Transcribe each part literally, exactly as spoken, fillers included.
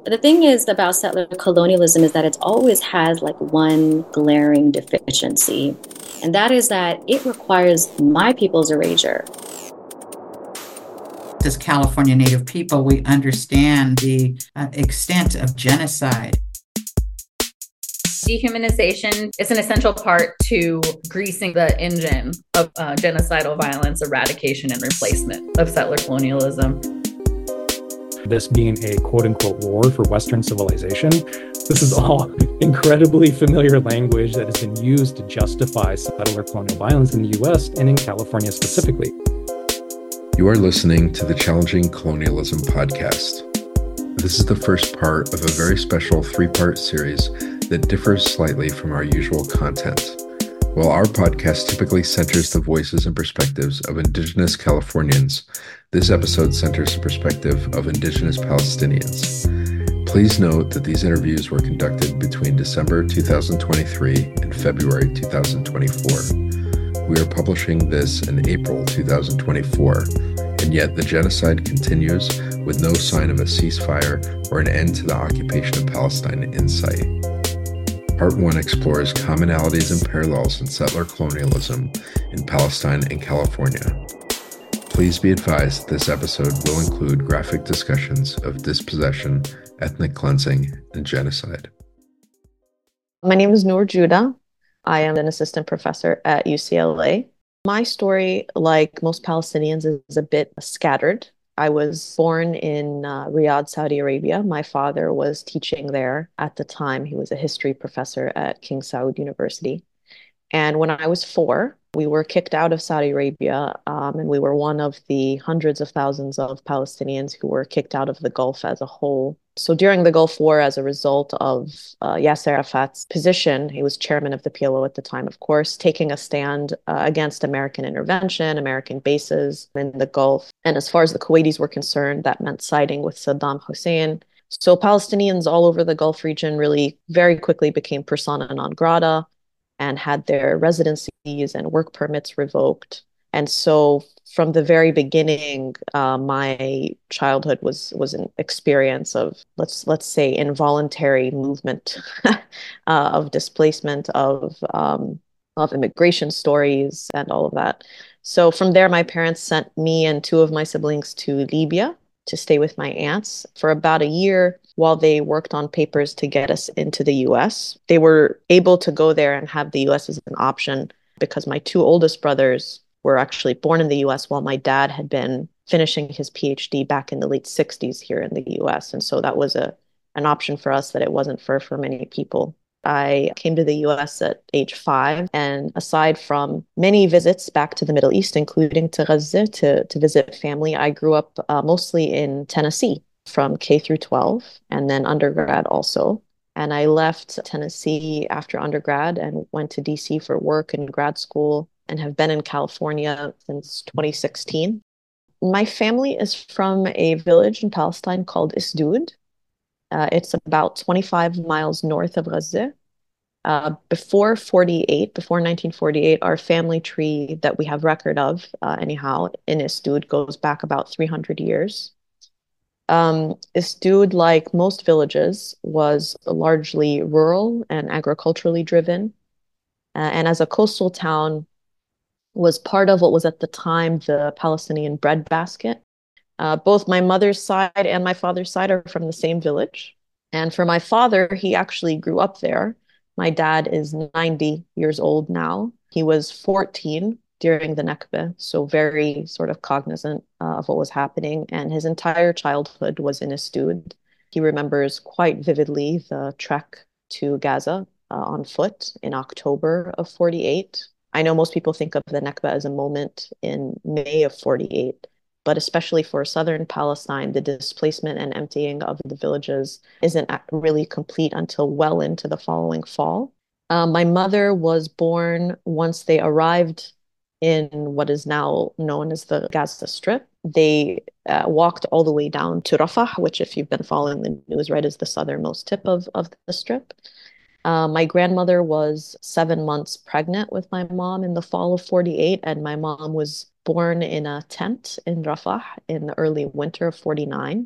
The thing is about settler colonialism is that it's always has like one glaring deficiency, and that is that it requires my people's erasure. As California Native people, we understand the uh, extent of genocide. Dehumanization is an essential part to greasing the engine of uh, genocidal violence, eradication, and replacement of settler colonialism. This being a quote-unquote war for Western civilization, this is all incredibly familiar language that has been used to justify settler colonial violence in the U S and in California specifically. You are listening to the Challenging Colonialism podcast. This is the first part of a very special three-part series that differs slightly from our usual content. While our podcast typically centers the voices and perspectives of Indigenous Californians, this episode centers the perspective of Indigenous Palestinians. Please note that these interviews were conducted between December two thousand twenty-three and February two thousand twenty-four. We are publishing this in April two thousand twenty-four, and yet the genocide continues with no sign of a ceasefire or an end to the occupation of Palestine in sight. Part one explores commonalities and parallels in settler colonialism in Palestine and California. Please be advised this episode will include graphic discussions of dispossession, ethnic cleansing, and genocide. My name is Noor Judah. I am an assistant professor at U C L A. My story, like most Palestinians, is a bit scattered. I was born in uh, Riyadh, Saudi Arabia. My father was teaching there at the time. He was a history professor at King Saud University. And when I was four, we were kicked out of Saudi Arabia, um, and we were one of the hundreds of thousands of Palestinians who were kicked out of the Gulf as a whole. So during the Gulf War, as a result of uh, Yasser Arafat's position, he was chairman of the P L O at the time, of course, taking a stand uh, against American intervention, American bases in the Gulf. And as far as the Kuwaitis were concerned, that meant siding with Saddam Hussein. So Palestinians all over the Gulf region really very quickly became persona non grata and had their residencies and work permits revoked. And so from the very beginning, uh, my childhood was was an experience of, let's let's say, involuntary movement, uh, of displacement, of um, of immigration stories, and all of that. So from there, my parents sent me and two of my siblings to Libya to stay with my aunts for about a year while they worked on papers to get us into the U S. They were able to go there and have the U S as an option because my two oldest brothers were actually born in the U S while my dad had been finishing his PhD back in the late sixties here in the U S. And so that was a an option for us that it wasn't for for many people. I came to the U S at age five, and aside from many visits back to the Middle East, including to Gaza to, to visit family, I grew up uh, mostly in Tennessee from K through twelve, and then undergrad also. And I left Tennessee after undergrad and went to D C for work and grad school, and have been in California since twenty sixteen. My family is from a village in Palestine called Isdoud. Uh, it's about twenty-five miles north of Gaza. Uh, before forty-eight, before nineteen forty-eight, our family tree that we have record of, uh, anyhow, in Isdoud goes back about three hundred years. Um, Isdoud, like most villages, was largely rural and agriculturally driven. Uh, and as a coastal town, was part of what was at the time the Palestinian breadbasket. Uh, both my mother's side and my father's side are from the same village. And for my father, he actually grew up there. My dad is ninety years old now. He was fourteen during the Nakba, so very sort of cognizant uh, of what was happening. And his entire childhood was in Isdoud. He remembers quite vividly the trek to Gaza uh, on foot in October of forty-eight. I know most people think of the Nakba as a moment in May of forty-eight, but especially for southern Palestine, the displacement and emptying of the villages isn't really complete until well into the following fall. Uh, my mother was born once they arrived in what is now known as the Gaza Strip. They uh, walked all the way down to Rafah, which, if you've been following the news, right, is the southernmost tip of, of the strip. Uh, my grandmother was seven months pregnant with my mom in the fall of forty-eight, and my mom was born in a tent in Rafah in the early winter of forty-nine.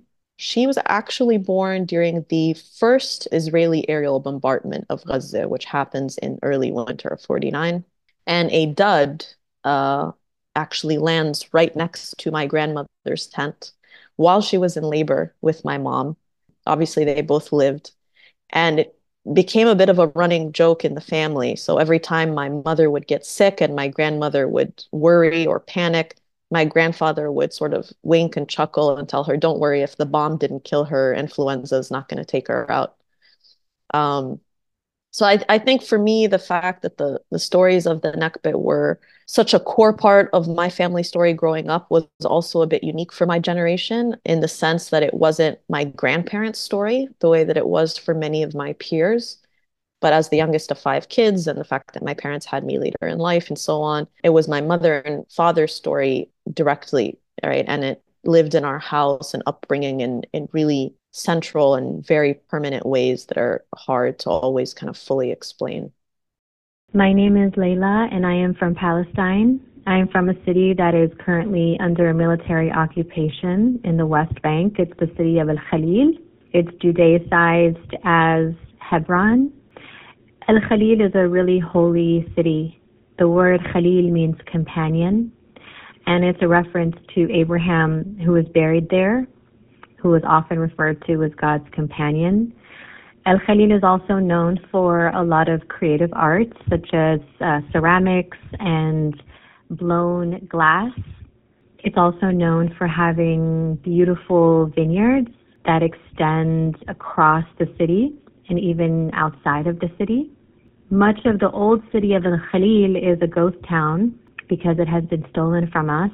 She was actually born during the first Israeli aerial bombardment of Gaza, which happens in early winter of forty-nine. And a dud uh, actually lands right next to my grandmother's tent while she was in labor with my mom. Obviously, they both lived. And it became a bit of a running joke in the family. So every time my mother would get sick and my grandmother would worry or panic, my grandfather would sort of wink and chuckle and tell her, don't worry, if the bomb didn't kill her, influenza is not going to take her out. Um, so I, I think for me, the fact that the, the stories of the Nakba were such a core part of my family story growing up was also a bit unique for my generation, in the sense that it wasn't my grandparents' story the way that it was for many of my peers. But as the youngest of five kids, and the fact that my parents had me later in life and so on, it was my mother and father's story directly, right? And it lived in our house and upbringing in, in really central and very permanent ways that are hard to always kind of fully explain. My name is Layla, and I am from Palestine. I am from a city that is currently under a military occupation in the West Bank. It's the city of Al-Khalil. It's Judaicized as Hebron. Al-Khalil is a really holy city. The word Khalil means companion, and it's a reference to Abraham, who was buried there, who was often referred to as God's companion. Al-Khalil is also known for a lot of creative arts, such as uh, ceramics and blown glass. It's also known for having beautiful vineyards that extend across the city and even outside of the city. Much of the old city of Al-Khalil is a ghost town because it has been stolen from us.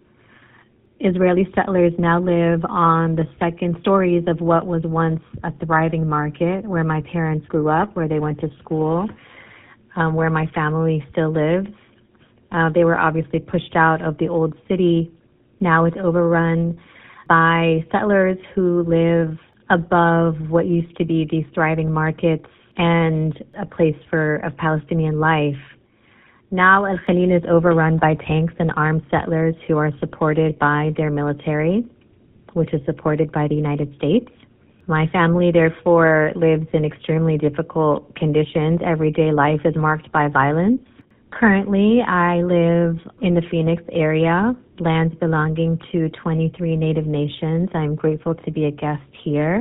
Israeli settlers now live on the second stories of what was once a thriving market where my parents grew up, where they went to school, um, where my family still lives. Uh, they were obviously pushed out of the old city. Now it's overrun by settlers who live above what used to be these thriving markets and a place for of Palestinian life. Now Al-Khalil is overrun by tanks and armed settlers who are supported by their military, which is supported by the United States. My family, therefore, lives in extremely difficult conditions. Everyday life is marked by violence. Currently, I live in the Phoenix area, lands belonging to twenty-three Native nations. I'm grateful to be a guest here.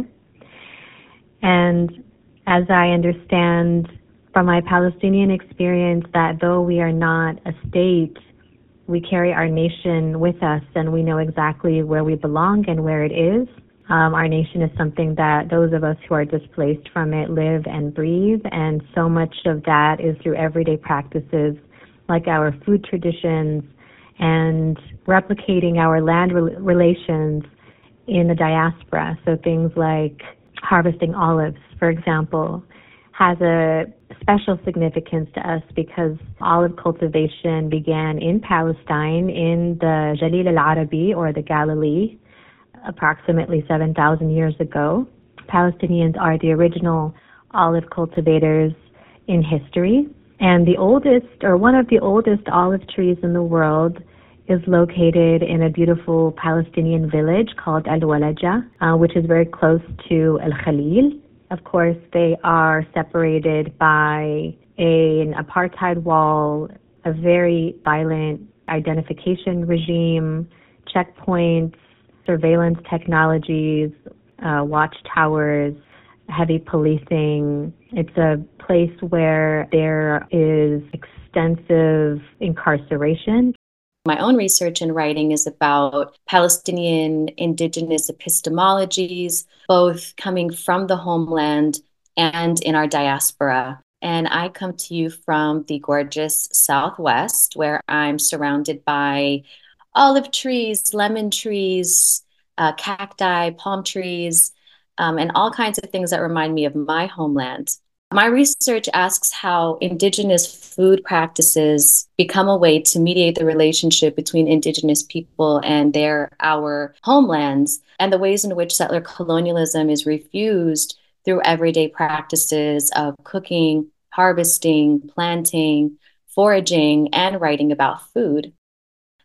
And as I understand from my Palestinian experience, that though we are not a state, we carry our nation with us and we know exactly where we belong and where it is. Um, our nation is something that those of us who are displaced from it live and breathe, and so much of that is through everyday practices like our food traditions and replicating our land re- relations in the diaspora. So things like harvesting olives, for example, has a special significance to us because olive cultivation began in Palestine in the Jalil al-Arabi, or the Galilee, approximately seven thousand years ago. Palestinians are the original olive cultivators in history. And the oldest, or one of the oldest olive trees in the world is located in a beautiful Palestinian village called Al-Walaja, uh, which is very close to Al-Khalil. Of course, they are separated by a, an apartheid wall, a very violent identification regime, checkpoints, surveillance technologies, uh, watchtowers, heavy policing. It's a place where there is extensive incarceration. My own research and writing is about Palestinian indigenous epistemologies, both coming from the homeland and in our diaspora. And I come to you from the gorgeous Southwest, where I'm surrounded by olive trees, lemon trees, uh, cacti, palm trees, um, and all kinds of things that remind me of my homeland. My research asks how indigenous food practices become a way to mediate the relationship between indigenous people and their, our homelands, and the ways in which settler colonialism is refused through everyday practices of cooking, harvesting, planting, foraging, and writing about food.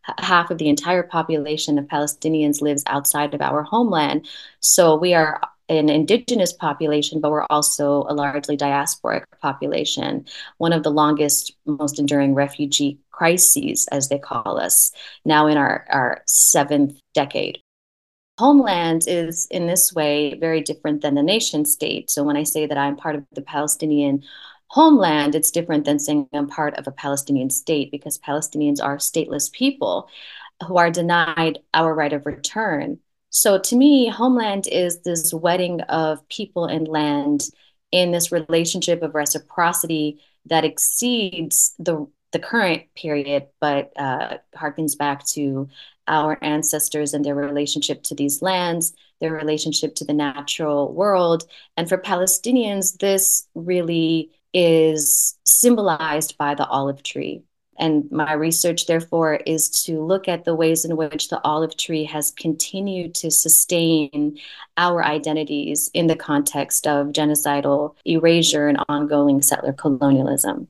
half of the entire population of Palestinians lives outside of our homeland. So we are an indigenous population, but we're also a largely diasporic population, one of the longest, most enduring refugee crises, as they call us, now in our, our seventh decade. Homeland is in this way very different than the nation state. So when I say that I'm part of the Palestinian homeland, it's different than saying I'm part of a Palestinian state, because Palestinians are stateless people who are denied our right of return. So to me, homeland is this wedding of people and land in this relationship of reciprocity that exceeds the the current period, but uh, harkens back to our ancestors and their relationship to these lands, their relationship to the natural world. And for Palestinians, this really is symbolized by the olive tree. And my research, therefore, is to look at the ways in which the olive tree has continued to sustain our identities in the context of genocidal erasure and ongoing settler colonialism.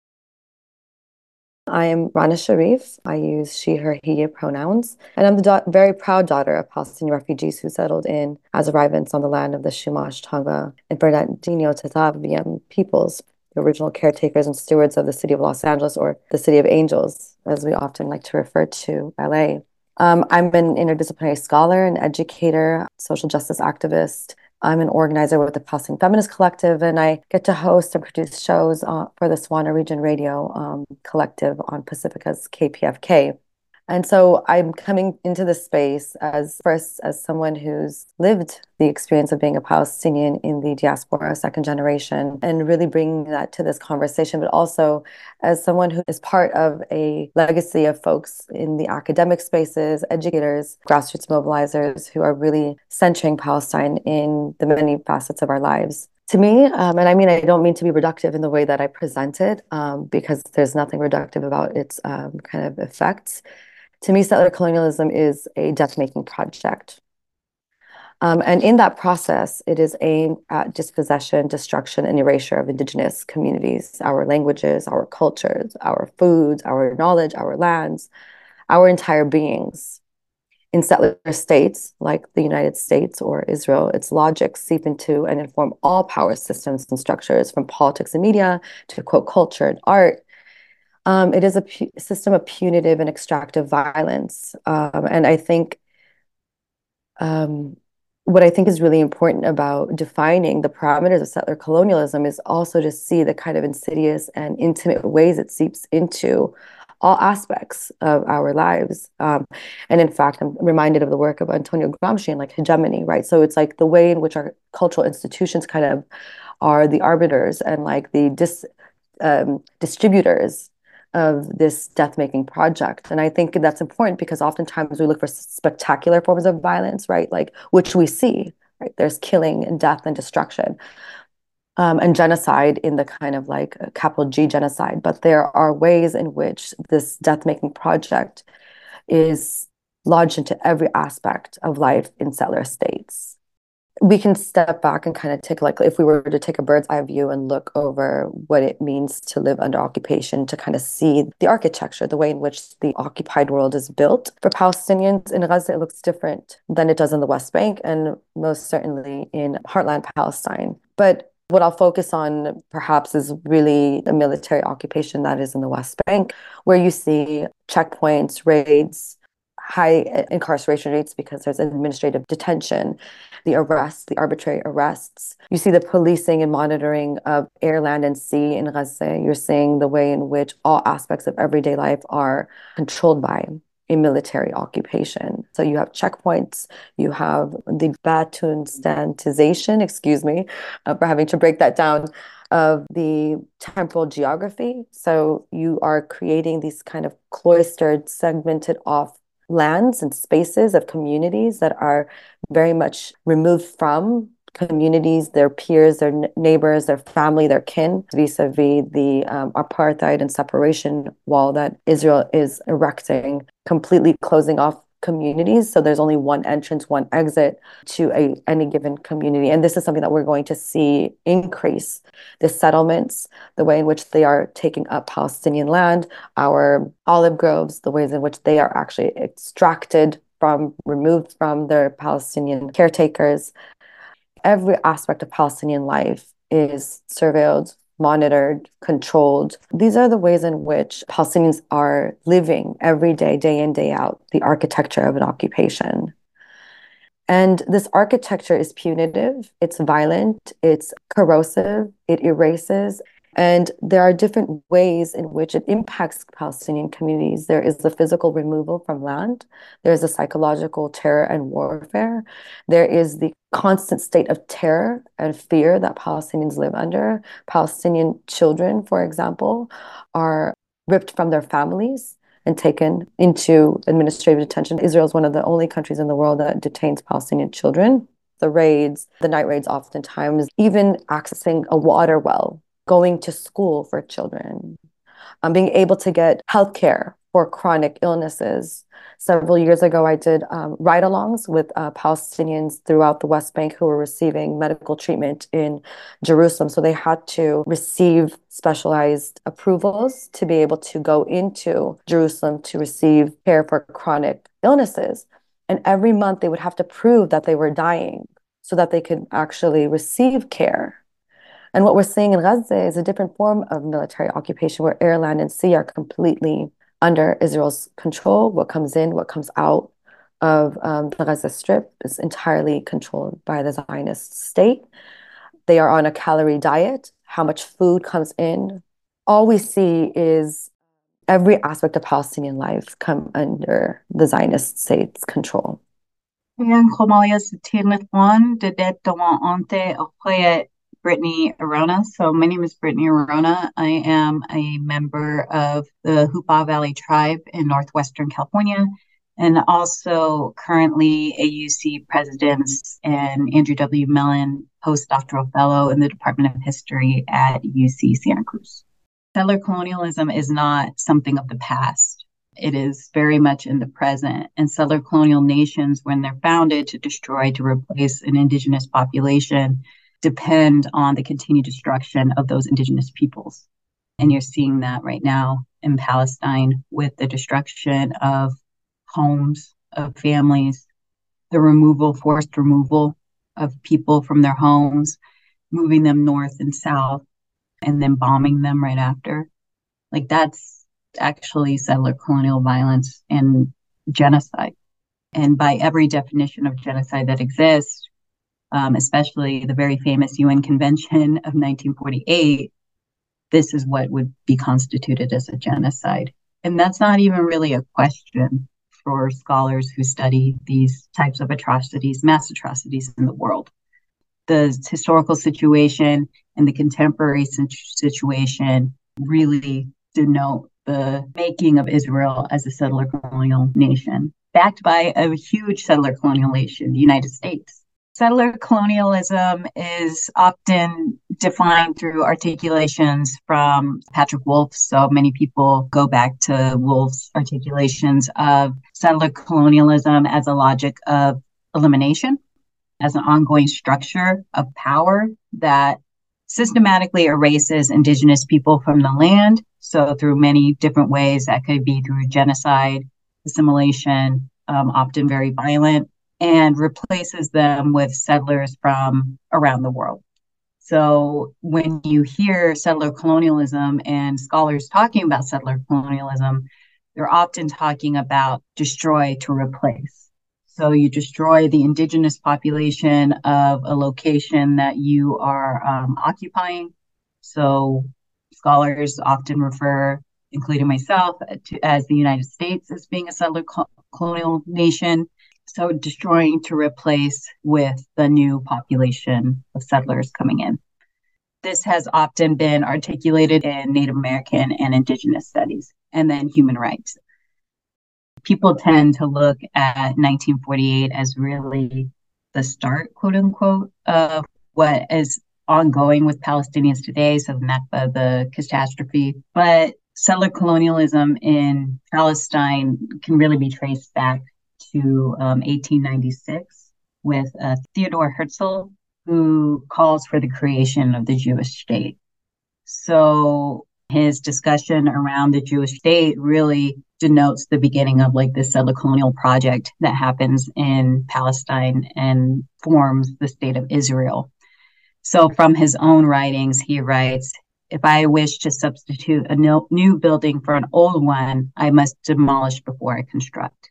I am Rana Sharif. I use she, her, he pronouns, and I'm the da- very proud daughter of Palestinian refugees who settled in as arrivants on the land of the Chumash, Tonga, and Bernardino Tataviam peoples, the original caretakers and stewards of the city of Los Angeles, or the City of Angels, as we often like to refer to L A. Um, I'm an interdisciplinary scholar, an educator, social justice activist. I'm an organizer with the Palestinian Feminist Collective, and I get to host and produce shows uh, for the Swana Region Radio um, Collective on Pacifica's K P F K. And so I'm coming into this space as first as someone who's lived the experience of being a Palestinian in the diaspora, second generation, and really bringing that to this conversation, but also as someone who is part of a legacy of folks in the academic spaces, educators, grassroots mobilizers who are really centering Palestine in the many facets of our lives. To me, um, and I mean, I don't mean to be reductive in the way that I present it, um, because there's nothing reductive about its um, kind of effects. To me, settler colonialism is a death-making project. Um, and in that process, it is aimed at dispossession, destruction, and erasure of indigenous communities, our languages, our cultures, our foods, our knowledge, our lands, our entire beings. In settler states, like the United States or Israel, its logics seep into and inform all power systems and structures, from politics and media to, quote, culture and art. Um, it is a pu- system of punitive and extractive violence. Um, and I think um, what I think is really important about defining the parameters of settler colonialism is also to see the kind of insidious and intimate ways it seeps into all aspects of our lives. Um, and in fact, I'm reminded of the work of Antonio Gramsci and like hegemony, right? So it's like the way in which our cultural institutions kind of are the arbiters and like the dis, um, distributors of this death-making project. And I think that's important because oftentimes we look for spectacular forms of violence, right? Like, which we see, right? There's killing and death and destruction. Um, and genocide in the kind of like capital G genocide. But there are ways in which this death-making project is lodged into every aspect of life in settler states. We can step back and kind of take, like, if we were to take a bird's eye view and look over what it means to live under occupation, to kind of see the architecture, the way in which the occupied world is built. For Palestinians in Gaza, it looks different than it does in the West Bank and most certainly in heartland Palestine. But what I'll focus on perhaps is really the military occupation that is in the West Bank, where you see checkpoints, raids, high incarceration rates because there's administrative detention, the arrests, the arbitrary arrests. You see the policing and monitoring of air, land, and sea in Gaza. You're seeing the way in which all aspects of everyday life are controlled by a military occupation. So you have checkpoints, you have the Batunstantization, excuse me, uh, for having to break that down, of the temporal geography. So you are creating these kind of cloistered, segmented off lands and spaces of communities that are very much removed from communities, their peers, their neighbors, their family, their kin, vis-a-vis the um, apartheid and separation wall that Israel is erecting, completely closing off communities. So there's only one entrance, one exit to a, any given community. And this is something that we're going to see increase. The settlements, the way in which they are taking up Palestinian land, our olive groves, the ways in which they are actually extracted from, removed from their Palestinian caretakers. Every aspect of Palestinian life is surveilled, monitored, controlled. These are the ways in which Palestinians are living every day, day in, day out, the architecture of an occupation. And this architecture is punitive, it's violent, it's corrosive, it erases. And there are different ways in which it impacts Palestinian communities. There is the physical removal from land. There's the psychological terror and warfare. There is the constant state of terror and fear that Palestinians live under. Palestinian children, for example, are ripped from their families and taken into administrative detention. Israel is one of the only countries in the world that detains Palestinian children. The raids, the night raids oftentimes, even accessing a water well, going to school for children, um, being able to get healthcare for chronic illnesses. Several years ago, I did um, ride-alongs with uh, Palestinians throughout the West Bank who were receiving medical treatment in Jerusalem. So they had to receive specialized approvals to be able to go into Jerusalem to receive care for chronic illnesses. And every month they would have to prove that they were dying so that they could actually receive care. And what we're seeing in Gaza is a different form of military occupation where air, land, and sea are completely under Israel's control. What comes in, what comes out of um, the Gaza Strip is entirely controlled by the Zionist state. They are on a calorie diet. How much food comes in. All we see is every aspect of Palestinian life come under the Zionist state's control. Brittany Arona. So my name is Brittany Arona. I am a member of the Hoopa Valley Tribe in Northwestern California, and also currently a U C President's and Andrew W. Mellon postdoctoral fellow in the Department of History at U C Santa Cruz. Settler colonialism is not something of the past. It is very much in the present. And settler colonial nations, when they're founded to destroy, to replace an indigenous population, depend on the continued destruction of those indigenous peoples. And you're seeing that right now in Palestine with the destruction of homes, of families, the removal, forced removal of people from their homes, moving them north and south, and then bombing them right after. Like, that's actually settler colonial violence and genocide. And by every definition of genocide that exists, Um, especially the very famous U N Convention of nineteen forty-eight, this is what would be constituted as a genocide. And that's not even really a question for scholars who study these types of atrocities, mass atrocities in the world. The historical situation and the contemporary situation really denote the making of Israel as a settler colonial nation, backed by a huge settler colonial nation, the United States. Settler colonialism is often defined through articulations from Patrick Wolfe. So many people go back to Wolfe's articulations of settler colonialism as a logic of elimination, as an ongoing structure of power that systematically erases indigenous people from the land. So through many different ways, that could be through genocide, assimilation, um, often very violent, and replaces them with settlers from around the world. So when you hear settler colonialism and scholars talking about settler colonialism, they're often talking about destroy to replace. So you destroy the indigenous population of a location that you are um, occupying. So scholars often refer, including myself, to, as the United States as being a settler co- colonial nation. So destroying to replace with the new population of settlers coming in. This has often been articulated in Native American and Indigenous studies, and then human rights. People tend to look at nineteen forty-eight as really the start, quote unquote, of what is ongoing with Palestinians today, so the Nakba, the catastrophe. But settler colonialism in Palestine can really be traced back to um, eighteen ninety-six with uh, Theodor Herzl, who calls for the creation of the Jewish state. So his discussion around the Jewish state really denotes the beginning of like this settler colonial project that happens in Palestine and forms the state of Israel. So from his own writings, he writes, "If I wish to substitute a new building for an old one, I must demolish before I construct."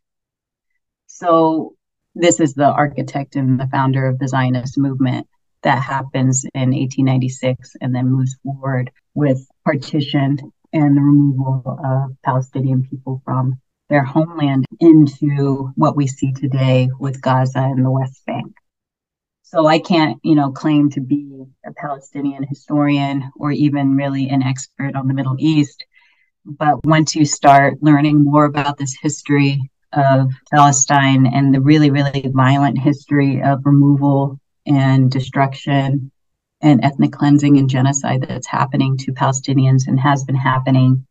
So this is the architect and the founder of the Zionist movement that happens in eighteen ninety-six and then moves forward with partition and the removal of Palestinian people from their homeland into what we see today with Gaza and the West Bank. So I can't, you know, claim to be a Palestinian historian or even really an expert on the Middle East. But once you start learning more about this history of Palestine and the really, really violent history of removal and destruction and ethnic cleansing and genocide that's happening to Palestinians and has been happening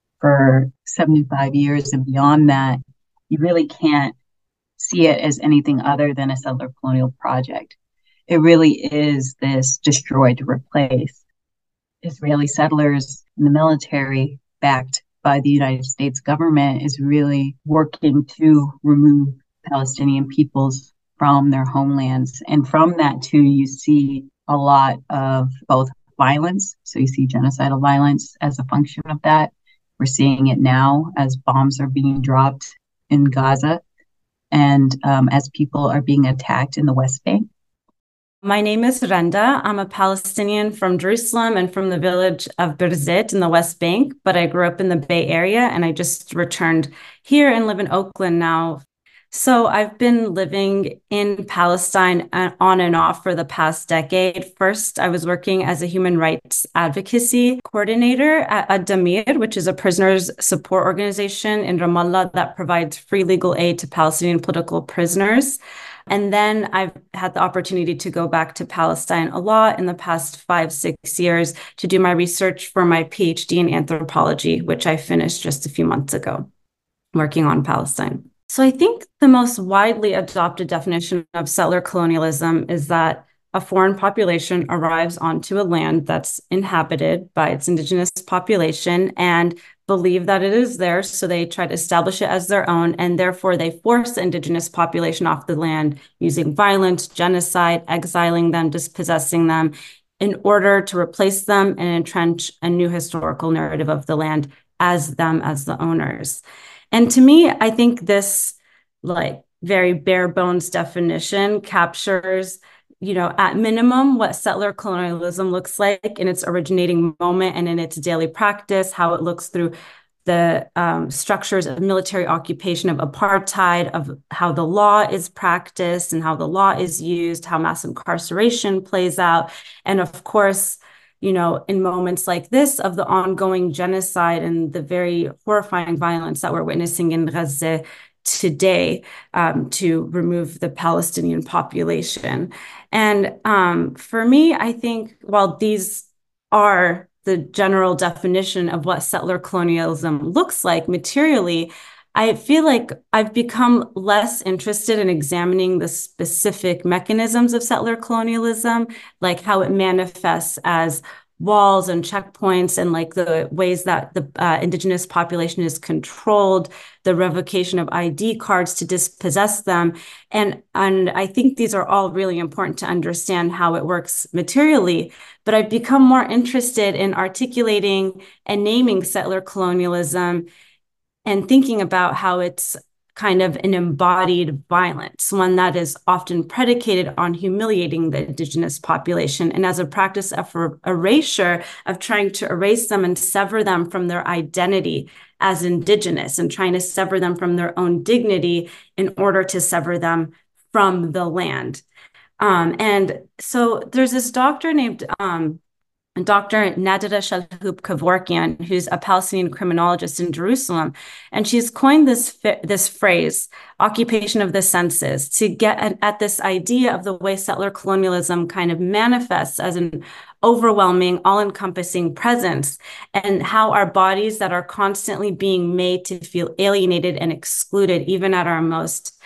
for seventy-five years and beyond that, you really can't see it as anything other than a settler colonial project. It really is this destroy to replace. Israeli settlers in the military, backed by the United States government, is really working to remove Palestinian peoples from their homelands. And from that, too, you see a lot of both violence. So you see genocidal violence as a function of that. We're seeing it now as bombs are being dropped in Gaza and um, as people are being attacked in the West Bank. My name is Renda. I'm a Palestinian from Jerusalem and from the village of Birzeit in the West Bank, but I grew up in the Bay Area and I just returned here and live in Oakland now. So I've been living in Palestine on and off for the past decade. First, I was working as a human rights advocacy coordinator at Ad-Damir, which is a prisoners support organization in Ramallah that provides free legal aid to Palestinian political prisoners. And then I've had the opportunity to go back to Palestine a lot in the past five, six years to do my research for my PhD in anthropology, which I finished just a few months ago, working on Palestine. So I think the most widely adopted definition of settler colonialism is that a foreign population arrives onto a land that's inhabited by its indigenous population and believe that it is theirs, so they try to establish it as their own, and therefore they force the indigenous population off the land using violence, genocide, exiling them, dispossessing them, in order to replace them and entrench a new historical narrative of the land as them as the owners. And to me, I think this like very bare bones definition captures, you know, at minimum, what settler colonialism looks like in its originating moment and in its daily practice, how it looks through the um, structures of military occupation, of apartheid, of how the law is practiced and how the law is used, how mass incarceration plays out. And of course, you know, in moments like this of the ongoing genocide and the very horrifying violence that we're witnessing in Gaza today um, to remove the Palestinian population. And um, for me, I think while these are the general definition of what settler colonialism looks like materially, I feel like I've become less interested in examining the specific mechanisms of settler colonialism, like how it manifests as walls and checkpoints and like the ways that the uh, indigenous population is controlled, the revocation of I D cards to dispossess them. And, and I think these are all really important to understand how it works materially. But I've become more interested in articulating and naming settler colonialism and thinking about how it's kind of an embodied violence, one that is often predicated on humiliating the indigenous population and as a practice of erasure, of trying to erase them and sever them from their identity as indigenous and trying to sever them from their own dignity in order to sever them from the land. Um, and so there's this doctor named um, Doctor Nadira Shalhoub Kevorkian, who's a Palestinian criminologist in Jerusalem, and she's coined this this phrase, occupation of the senses, to get at, at this idea of the way settler colonialism kind of manifests as an overwhelming, all-encompassing presence, and how our bodies that are constantly being made to feel alienated and excluded, even at our most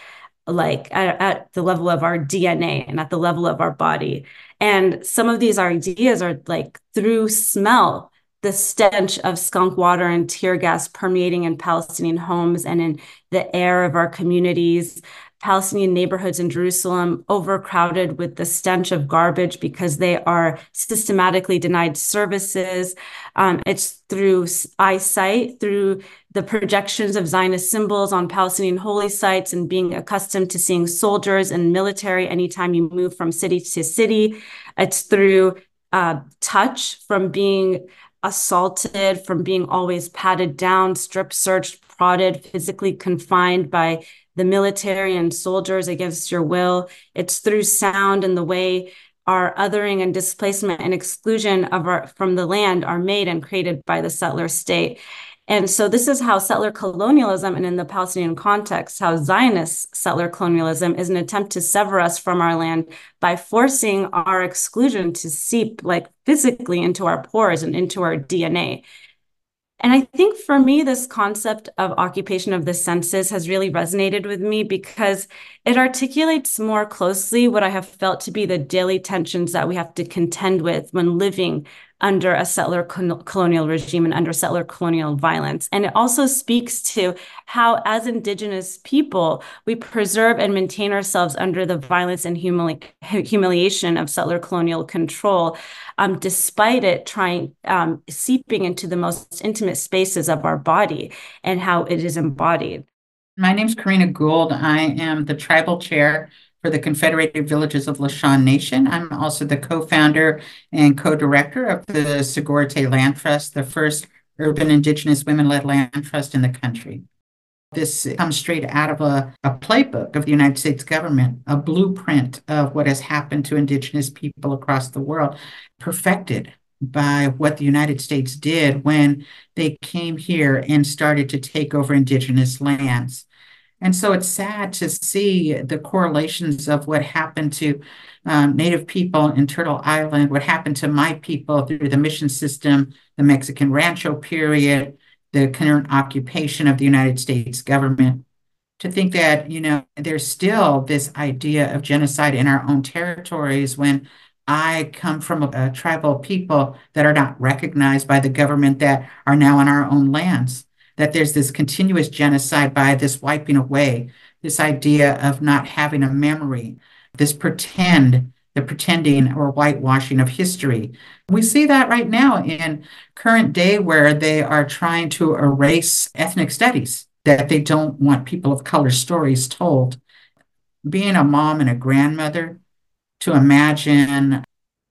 like at, at the level of our D N A and at the level of our body. And some of these ideas are like through smell, the stench of skunk water and tear gas permeating in Palestinian homes and in the air of our communities. Palestinian neighborhoods in Jerusalem overcrowded with the stench of garbage because they are systematically denied services. Um, it's through eyesight, through the projections of Zionist symbols on Palestinian holy sites and being accustomed to seeing soldiers and military anytime you move from city to city. It's through uh, touch, from being assaulted, from being always patted down, strip searched, prodded, physically confined by the military and soldiers against your will. It's through sound and the way our othering and displacement and exclusion of our from the land are made and created by the settler state. And so this is how settler colonialism, and in the Palestinian context, how Zionist settler colonialism is an attempt to sever us from our land by forcing our exclusion to seep like physically into our pores and into our D N A. And I think for me, this concept of occupation of the senses has really resonated with me because it articulates more closely what I have felt to be the daily tensions that we have to contend with when living under a settler colonial regime and under settler colonial violence. And it also speaks to how, as Indigenous people, we preserve and maintain ourselves under the violence and humili- humiliation of settler colonial control, um, despite it trying um, seeping into the most intimate spaces of our body and how it is embodied. My name's Karina Gould. I am the tribal chair for the Confederated Villages of Lishan Nation. I'm also the co-founder and co-director of the Sogorea Land Trust, the first urban Indigenous women-led land trust in the country. This comes straight out of a, a playbook of the United States government, a blueprint of what has happened to Indigenous people across the world, perfected by what the United States did when they came here and started to take over Indigenous lands. And so it's sad to see the correlations of what happened to um, Native people in Turtle Island, what happened to my people through the mission system, the Mexican Rancho period, the current occupation of the United States government. To think that, you know, there's still this idea of genocide in our own territories when I come from a, a tribal people that are not recognized by the government that are now on our own lands. That there's this continuous genocide by this wiping away, this idea of not having a memory, this pretend, the pretending or whitewashing of history. We see that right now in current day where they are trying to erase ethnic studies, that they don't want people of color stories told. Being a mom and a grandmother, to imagine,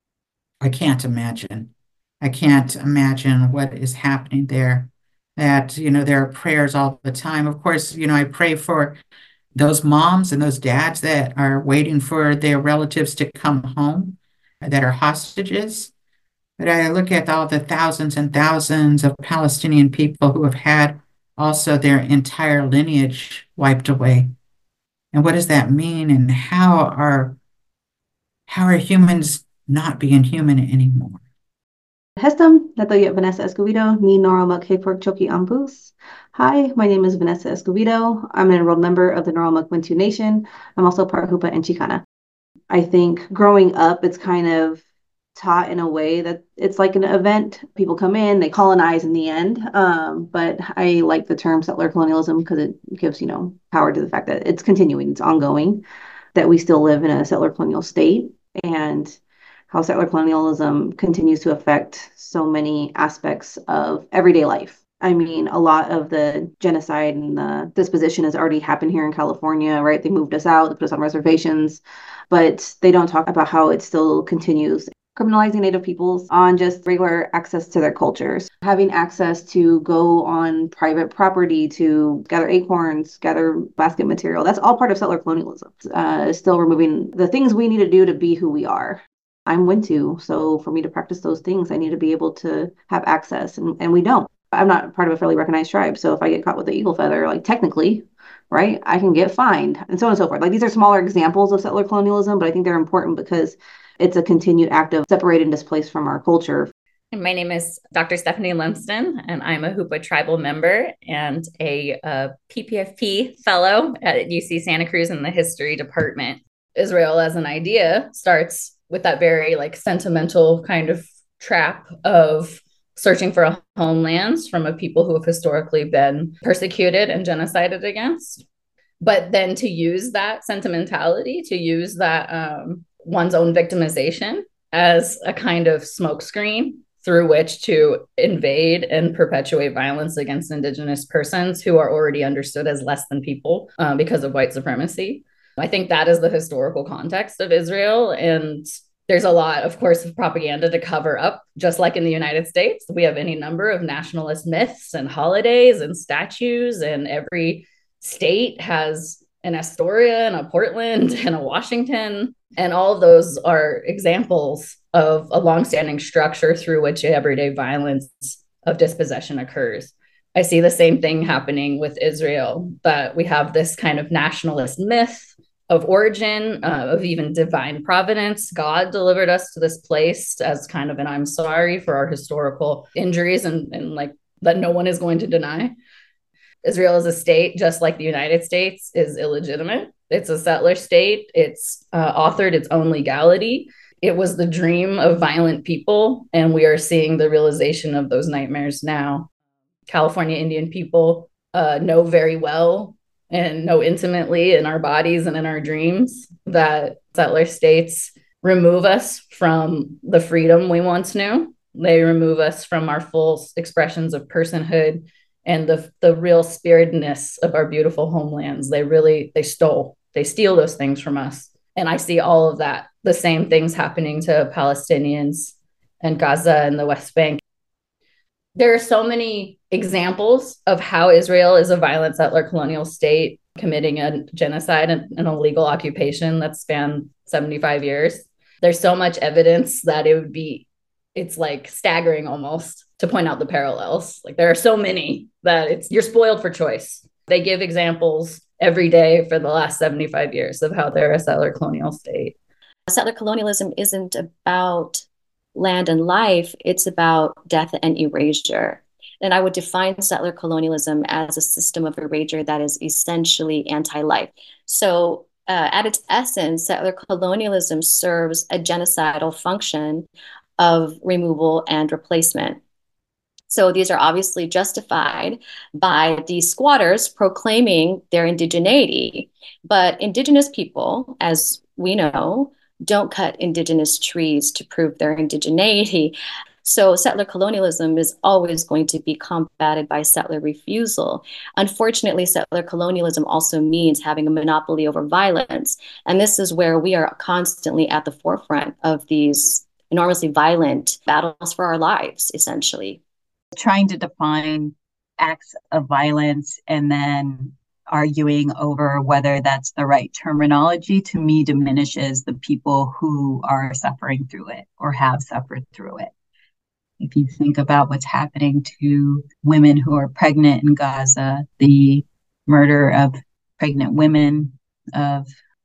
I can't imagine. I can't imagine what is happening there. That, you know, there are prayers all the time. Of course, you know, I pray for those moms and those dads that are waiting for their relatives to come home, that are hostages. But I look at all the thousands and thousands of Palestinian people who have had also their entire lineage wiped away. And what does that mean? And how are, how are humans not being human anymore? Hestam, Natoya Vanessa Escobedo, ni Noromak Hepwork Choki Ambus. Hi, my name is Vanessa Escobedo. I'm an enrolled member of the Noromak Wintu Nation. I'm also part Hupa and Chicana. I think growing up, it's kind of taught in a way that it's like an event. People come in, they colonize in the end. Um, but I like the term settler colonialism because it gives, you know, power to the fact that it's continuing, it's ongoing, that we still live in a settler colonial state, and how settler colonialism continues to affect so many aspects of everyday life. I mean, a lot of the genocide and the disposition has already happened here in California, right? They moved us out, they put us on reservations, but they don't talk about how it still continues. Criminalizing Native peoples on just regular access to their cultures, having access to go on private property to gather acorns, gather basket material. That's all part of settler colonialism. Uh, still removing the things we need to do to be who we are. I'm Wintu, so for me to practice those things, I need to be able to have access, and, and we don't. I'm not part of a fairly recognized tribe, so if I get caught with the eagle feather, like technically, right, I can get fined, and so on and so forth. Like, these are smaller examples of settler colonialism, but I think they're important because it's a continued act of separate and displace from our culture. My name is Doctor Stephanie Lumsden, and I'm a Hoopa tribal member and a, a P P F P fellow at U C Santa Cruz in the history department. Israel as an idea starts with that very like sentimental kind of trap of searching for a homeland from a people who have historically been persecuted and genocided against. But then to use that sentimentality, to use that um, one's own victimization as a kind of smokescreen through which to invade and perpetuate violence against Indigenous persons who are already understood as less than people uh, because of white supremacy. I think that is the historical context of Israel. And there's a lot, of course, of propaganda to cover up, just like in the United States. We have any number of nationalist myths and holidays and statues, and every state has an Astoria and a Portland and a Washington. And all of those are examples of a longstanding structure through which everyday violence of dispossession occurs. I see the same thing happening with Israel, that we have this kind of nationalist myth of origin, uh, of even divine providence. God delivered us to this place as kind of an I'm sorry for our historical injuries and, and like that no one is going to deny. Israel as a state, just like the United States, is illegitimate. It's a settler state. It's uh, authored its own legality. It was the dream of violent people, and we are seeing the realization of those nightmares now. California Indian people uh, know very well and know intimately in our bodies and in our dreams that settler states remove us from the freedom we once knew. They remove us from our full expressions of personhood and the, the real spiritedness of our beautiful homelands. They really, they stole, they steal those things from us. And I see all of that, the same things happening to Palestinians and Gaza and the West Bank. There are so many examples of how Israel is a violent settler colonial state committing a genocide and an illegal occupation that spanned seventy-five years. There's so much evidence that it would be, it's like staggering almost to point out the parallels. Like there are so many that it's, you're spoiled for choice. They give examples every day for the last seventy-five years of how they're a settler colonial state. Settler colonialism isn't about land and life, it's about death and erasure. And I would define settler colonialism as a system of erasure that is essentially anti-life. So uh, at its essence, settler colonialism serves a genocidal function of removal and replacement. So these are obviously justified by the squatters proclaiming their indigeneity. But Indigenous people, as we know, don't cut Indigenous trees to prove their indigeneity. So settler colonialism is always going to be combated by settler refusal. Unfortunately, settler colonialism also means having a monopoly over violence. And this is where we are constantly at the forefront of these enormously violent battles for our lives, essentially. Trying to define acts of violence and then arguing over whether that's the right terminology, to me, diminishes the people who are suffering through it or have suffered through it. If you think about what's happening to women who are pregnant in Gaza, the murder of pregnant women, of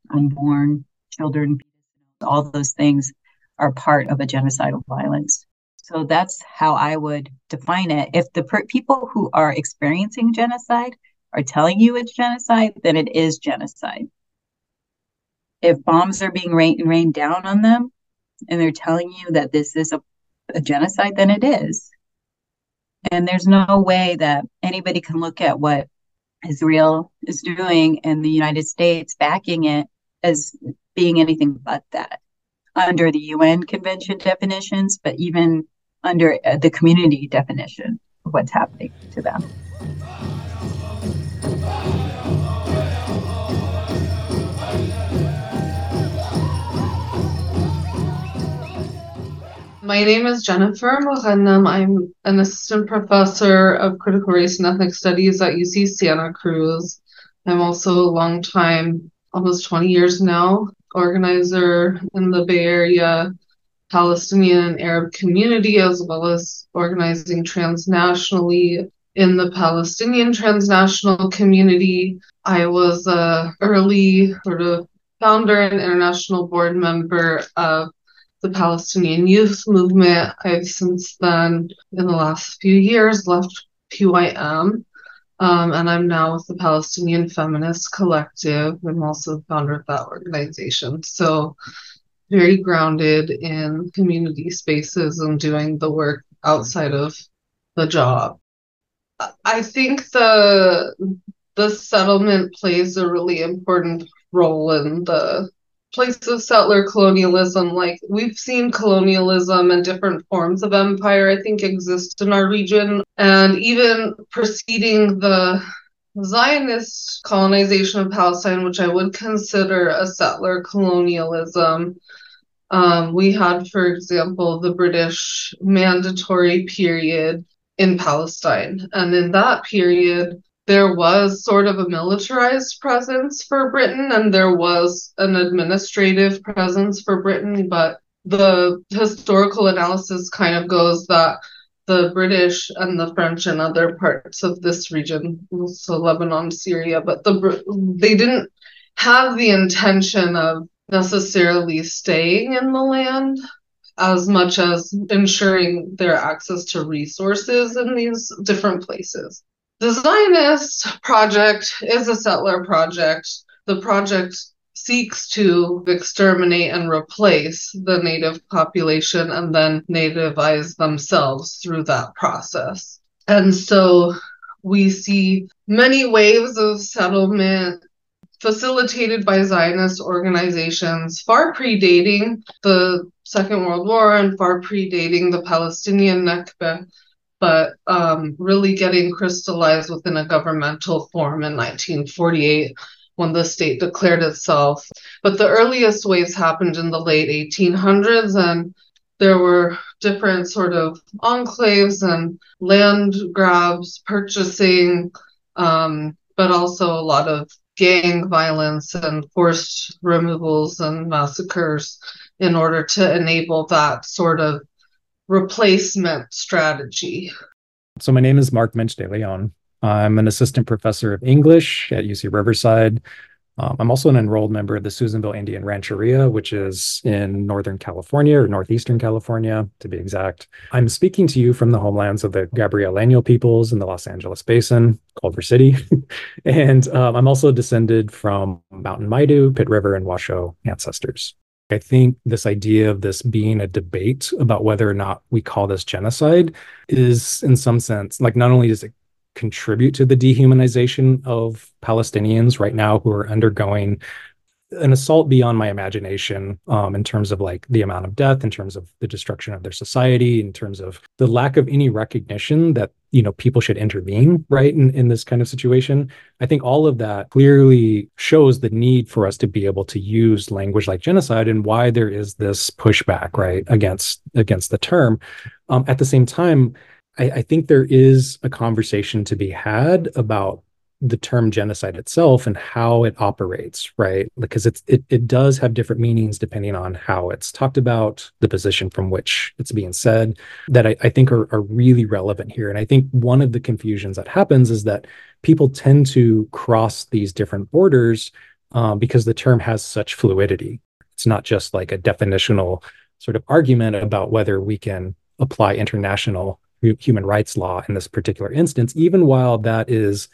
unborn children, all those things are part of a genocidal violence. So that's how I would define it. If the per- people who are experiencing genocide are telling you it's genocide, then it is genocide. If bombs are being rain- rained down on them and they're telling you that this is a, a genocide, then it is. And there's no way that anybody can look at what Israel is doing and the United States backing it as being anything but that, under the U N Convention definitions, but even under uh, the community definition of what's happening to them. My name is Jennifer Mohanam. I'm an assistant professor of critical race and ethnic studies at U C Santa Cruz. I'm also a long-time, almost twenty years now, organizer in the Bay Area Palestinian and Arab community, as well as organizing transnationally in the Palestinian transnational community. I was an early sort of founder and international board member of the Palestinian youth movement. I've since then, in the last few years, left P Y M, um, and I'm now with the Palestinian Feminist Collective. I'm also the founder of that organization. So very grounded in community spaces and doing the work outside of the job. I think the the settlement plays a really important role in the place of settler colonialism. Like, we've seen colonialism and different forms of empire, I think, exist in our region. And even preceding the Zionist colonization of Palestine, which I would consider a settler colonialism, um, we had, for example, the British mandatory period in Palestine. And in that period, there was sort of a militarized presence for Britain, and there was an administrative presence for Britain, but the historical analysis kind of goes that the British and the French and other parts of this region, so Lebanon, Syria, but the they didn't have the intention of necessarily staying in the land as much as ensuring their access to resources in these different places. The Zionist project is a settler project. The project seeks to exterminate and replace the native population and then nativize themselves through that process. And so we see many waves of settlement facilitated by Zionist organizations, far predating the Second World War and far predating the Palestinian Nakba, but um, really getting crystallized within a governmental form in nineteen forty-eight when the state declared itself. But the earliest waves happened in the late eighteen hundreds, and there were different sort of enclaves and land grabs, purchasing, um, but also a lot of gang violence and forced removals and massacres in order to enable that sort of replacement strategy. So my name is Mark Mensch de Leon. I'm an assistant professor of English at U C Riverside. Um, I'm also an enrolled member of the Susanville Indian Rancheria, which is in Northern California, or Northeastern California, to be exact. I'm speaking to you from the homelands of the Gabrieleno peoples in the Los Angeles Basin, Culver City. and um, I'm also descended from Mountain Maidu, Pit River, and Washoe ancestors. I think this idea of this being a debate about whether or not we call this genocide is, in some sense, like, not only does it contribute to the dehumanization of Palestinians right now who are undergoing an assault beyond my imagination, um, in terms of like the amount of death, in terms of the destruction of their society, in terms of the lack of any recognition that, you know, people should intervene, right, in, in this kind of situation. I think all of that clearly shows the need for us to be able to use language like genocide and why there is this pushback, right, against against the term. Um, at the same time, I, I think there is a conversation to be had about the term genocide itself and how it operates, right? Because it's it it does have different meanings depending on how it's talked about, the position from which it's being said, that I, I think are, are really relevant here. And I think one of the confusions that happens is that people tend to cross these different borders um, because the term has such fluidity. It's not just like a definitional sort of argument about whether we can apply international human rights law in this particular instance, even while that is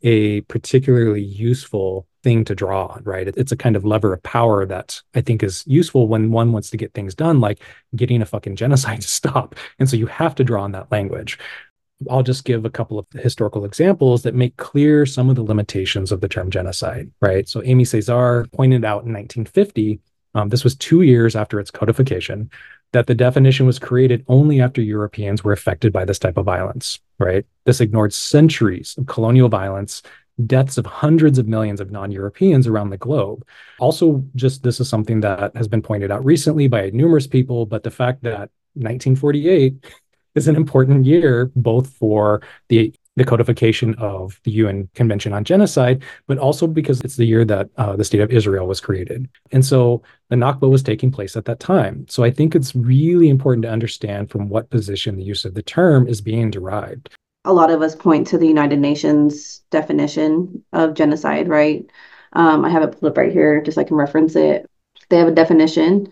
a particularly useful thing to draw on, right? It's a kind of lever of power that I think is useful when one wants to get things done, like getting a fucking genocide to stop. And so you have to draw on that language. I'll just give a couple of historical examples that make clear some of the limitations of the term genocide, right? So Amy Cesar pointed out in nineteen fifty, um, this was two years after its codification, that the definition was created only after Europeans were affected by this type of violence, right? This ignored centuries of colonial violence, deaths of hundreds of millions of non-Europeans around the globe. Also, just this is something that has been pointed out recently by numerous people, but the fact that nineteen forty-eight is an important year, both for the the codification of the U N Convention on Genocide, but also because it's the year that uh, the State of Israel was created. And so the Nakba was taking place at that time. So I think it's really important to understand from what position the use of the term is being derived. A lot of us point to the United Nations definition of genocide, right? Um, I have it pulled up right here just so I can reference it. They have a definition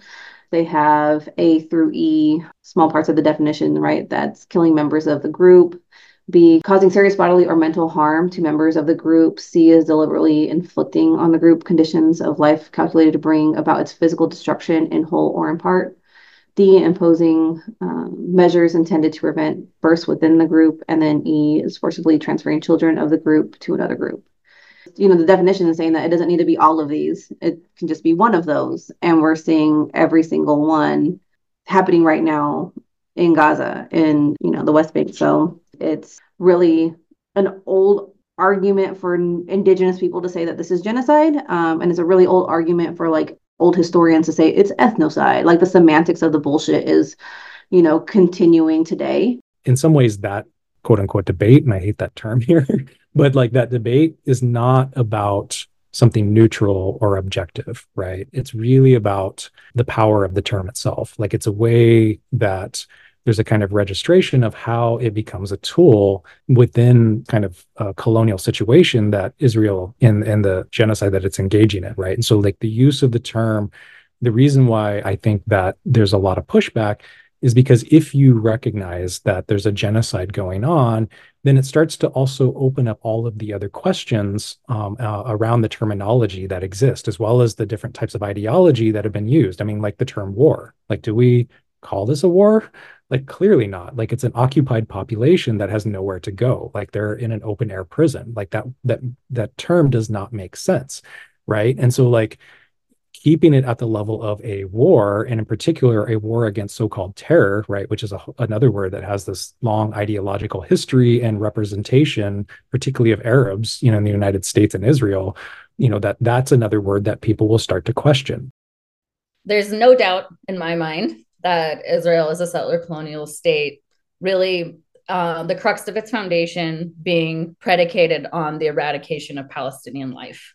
They have A through E, small parts of the definition, right? That's killing members of the group. B, causing serious bodily or mental harm to members of the group. C is deliberately inflicting on the group conditions of life calculated to bring about its physical destruction in whole or in part. D, imposing um, measures intended to prevent births within the group. And then E is forcibly transferring children of the group to another group. You know, the definition is saying that it doesn't need to be all of these. It can just be one of those. And we're seeing every single one happening right now in Gaza, in, you know, the West Bank. So it's really an old argument for indigenous people to say that this is genocide. Um, and it's a really old argument for like old historians to say it's ethnocide. Like the semantics of the bullshit is, you know, continuing today. In some ways that quote unquote debate, and I hate that term here, but like that debate is not about something neutral or objective, right? It's really about the power of the term itself. Like it's a way that there's a kind of registration of how it becomes a tool within kind of a colonial situation that Israel in, in the genocide that it's engaging in, right? And so like the use of the term, the reason why I think that there's a lot of pushback is because if you recognize that there's a genocide going on, then it starts to also open up all of the other questions um, uh, around the terminology that exist, as well as the different types of ideology that have been used. I mean, like the term war, like, do we call this a war? Like, clearly not. Like, it's an occupied population that has nowhere to go. Like, they're in an open air prison. Like that, that, that term does not make sense, right? And so like, keeping it at the level of a war, and in particular, a war against so-called terror, right, which is a, another word that has this long ideological history and representation, particularly of Arabs, you know, in the United States and Israel, you know, that that's another word that people will start to question. There's no doubt in my mind that Israel is a settler colonial state, really uh, the crux of its foundation being predicated on the eradication of Palestinian life.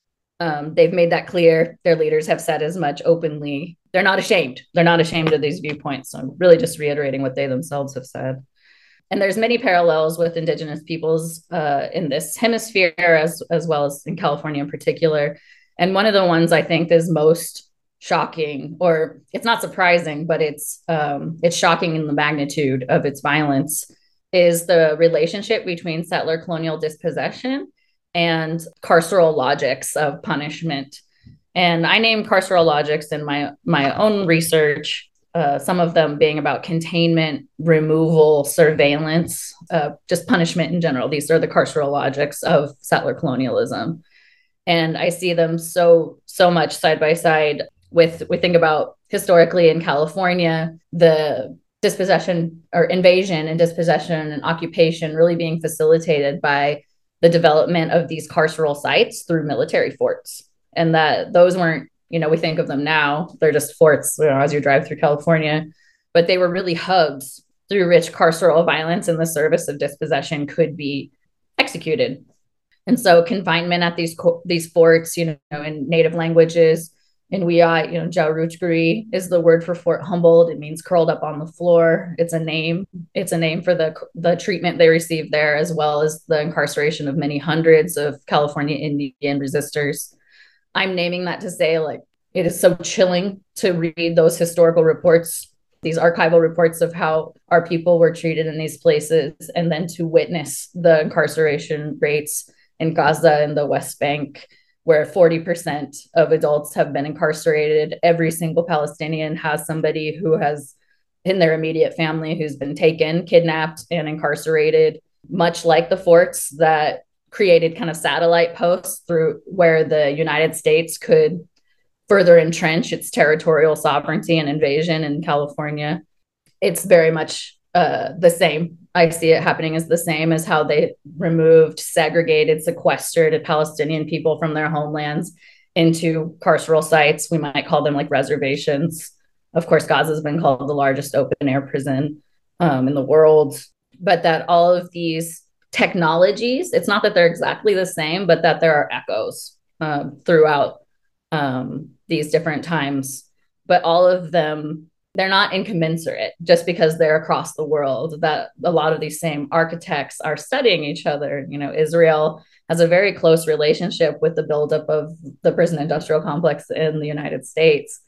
Um, they've made that clear. Their leaders have said as much openly. They're not ashamed. They're not ashamed of these viewpoints. So I'm really just reiterating what they themselves have said. And there's many parallels with indigenous peoples uh, in this hemisphere, as, as well as in California in particular. And one of the ones I think is most shocking, or it's not surprising, but it's um, it's shocking in the magnitude of its violence, is the relationship between settler colonial dispossession and carceral logics of punishment. And I named carceral logics in my, my own research, uh, some of them being about containment, removal, surveillance, uh, just punishment in general. These are the carceral logics of settler colonialism. And I see them so, so much side by side with, we think about historically in California, the dispossession or invasion and dispossession and occupation really being facilitated by the development of these carceral sites through military forts. And that those weren't, you know, we think of them now, they're just forts, you know, as you drive through California, but they were really hubs through which carceral violence in the service of dispossession could be executed. And so confinement at these, these forts, you know, in native languages, in Wiyot, you know, Jauruchguri is the word for Fort Humboldt. It means curled up on the floor. It's a name. It's a name for the, the treatment they received there, as well as the incarceration of many hundreds of California Indian resistors. I'm naming that to say, like, it is so chilling to read those historical reports, these archival reports of how our people were treated in these places, and then to witness the incarceration rates in Gaza and the West Bank, where forty percent of adults have been incarcerated. Every single Palestinian has somebody who has in their immediate family who's been taken, kidnapped, and incarcerated, much like the forts that created kind of satellite posts through where the United States could further entrench its territorial sovereignty and invasion in California. It's very much uh, the same. I see it happening as the same as how they removed, segregated, sequestered Palestinian people from their homelands into carceral sites. We might call them like reservations. Of course, Gaza has been called the largest open air prison um, in the world, but that all of these technologies, it's not that they're exactly the same, but that there are echoes uh, throughout um, these different times, but all of them, they're not incommensurate just because they're across the world, that a lot of these same architects are studying each other. You know, Israel has a very close relationship with the buildup of the prison industrial complex in the United States.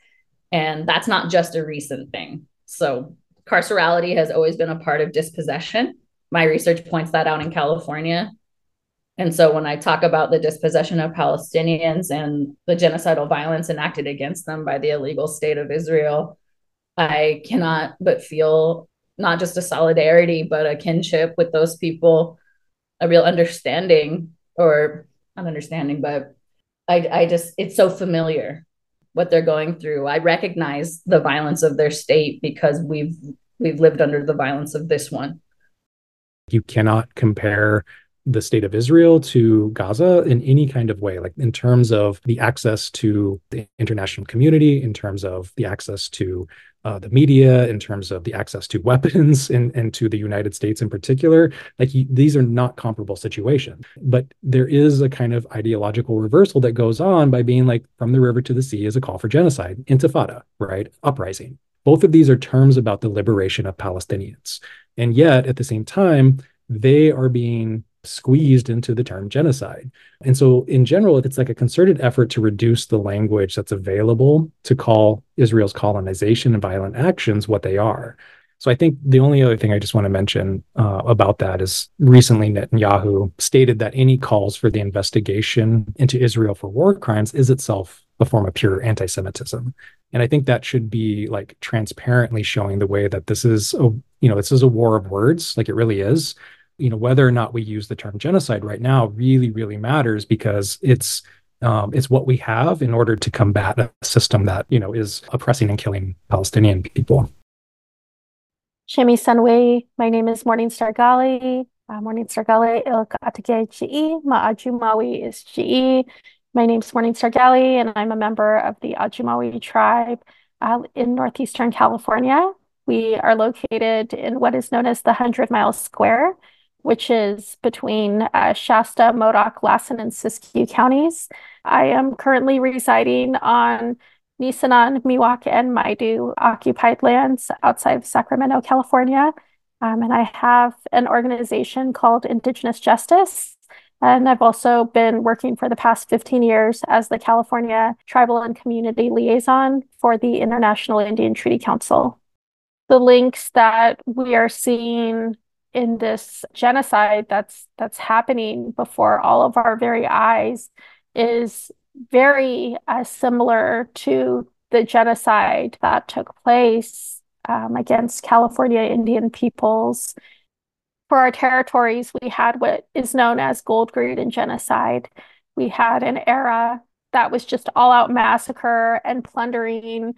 And that's not just a recent thing. So carcerality has always been a part of dispossession. My research points that out in California. And so when I talk about the dispossession of Palestinians and the genocidal violence enacted against them by the illegal state of Israel, I cannot but feel not just a solidarity, but a kinship with those people, a real understanding, or not understanding, but I, I just, it's so familiar what they're going through. I recognize the violence of their state because we've we've lived under the violence of this one. You cannot compare the state of Israel to Gaza in any kind of way, like in terms of the access to the international community, in terms of the access to uh, the media, in terms of the access to weapons, and, and to the United States in particular. Like you, these are not comparable situations. But there is a kind of ideological reversal that goes on by being like, from the river to the sea is a call for genocide, intifada, right? Uprising. Both of these are terms about the liberation of Palestinians. And yet, at the same time, they are being squeezed into the term genocide. And so in general, it's like a concerted effort to reduce the language that's available to call Israel's colonization and violent actions what they are. So I think the only other thing I just want to mention uh, about that is recently Netanyahu stated that any calls for the investigation into Israel for war crimes is itself a form of pure anti-Semitism. And I think that should be like transparently showing the way that this is, a, you know, this is a war of words, like it really is. You know, whether or not we use the term genocide right now really, really matters because it's um, it's what we have in order to combat a system that, you know, is oppressing and killing Palestinian people. Shemi Sanway, my name is Morningstar Gali. Uh, Morningstar Gali ilk atage Chi'i, ma'ajumawi is Chi'i. My name is Morningstar Gali, and I'm a member of the Ajumawi tribe uh, in Northeastern California. We are located in what is known as the Hundred Mile Square, which is between uh, Shasta, Modoc, Lassen, and Siskiyou counties. I am currently residing on Nisenan, Miwok, and Maidu occupied lands outside of Sacramento, California. Um, and I have an organization called Indigenous Justice. And I've also been working for the past fifteen years as the California Tribal and Community Liaison for the International Indian Treaty Council. The links that we are seeing in this genocide that's that's happening before all of our very eyes is very uh, similar to the genocide that took place um, against California Indian peoples. For our territories, we had what is known as gold greed and genocide. We had an era that was just all-out massacre and plundering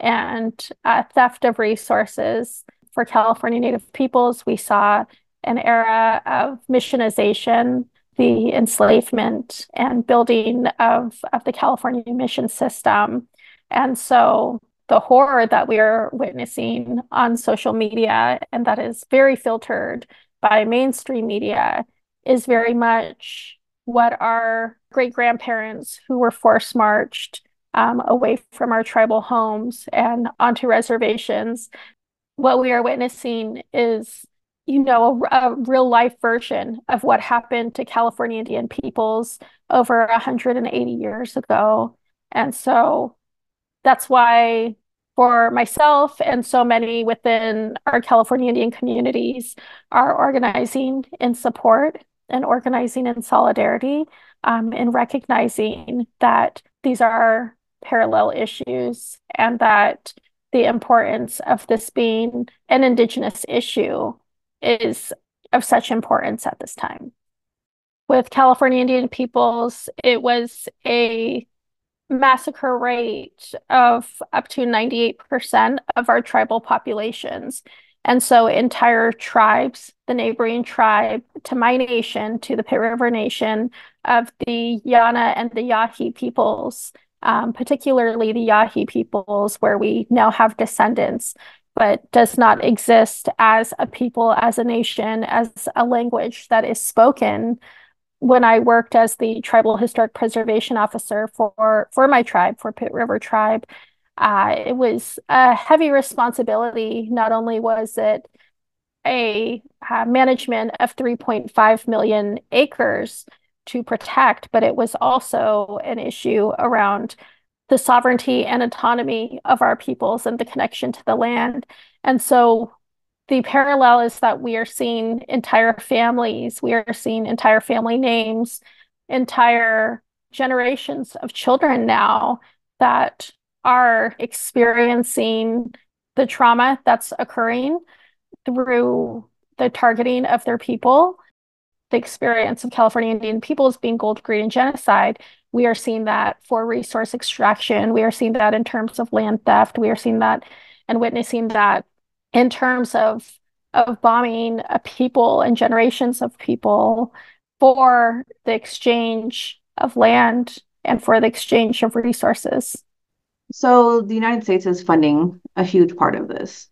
and uh, theft of resources. For California Native peoples, we saw an era of missionization, the enslavement and building of, of the California mission system. And so the horror that we are witnessing on social media, and that is very filtered by mainstream media, is very much what our great-grandparents who were forced marched um, away from our tribal homes and onto reservations. What we are witnessing is, you know, a, a real life version of what happened to California Indian peoples over one hundred eighty years ago. And so that's why for myself and so many within our California Indian communities are organizing in support and organizing in solidarity um, and recognizing that these are parallel issues and that the importance of this being an Indigenous issue is of such importance at this time. With California Indian peoples, it was a massacre rate of up to ninety-eight percent of our tribal populations. And so entire tribes, the neighboring tribe to my nation, to the Pit River Nation of the Yana and the Yahi peoples, um, particularly the Yahi peoples, where we now have descendants, but does not exist as a people, as a nation, as a language that is spoken. When I worked as the Tribal Historic Preservation Officer for, for my tribe, for Pit River Tribe, uh, it was a heavy responsibility. Not only was it a uh, management of three point five million acres to protect, but it was also an issue around the sovereignty and autonomy of our peoples and the connection to the land. And so the parallel is that we are seeing entire families, we are seeing entire family names, entire generations of children now that are experiencing the trauma that's occurring through the targeting of their people, the experience of California Indian peoples being gold, greed, and genocide. We are seeing that for resource extraction. We are seeing that in terms of land theft. We are seeing that and witnessing that in terms of, of bombing a people and generations of people for the exchange of land and for the exchange of resources. So the United States is funding a huge part of this.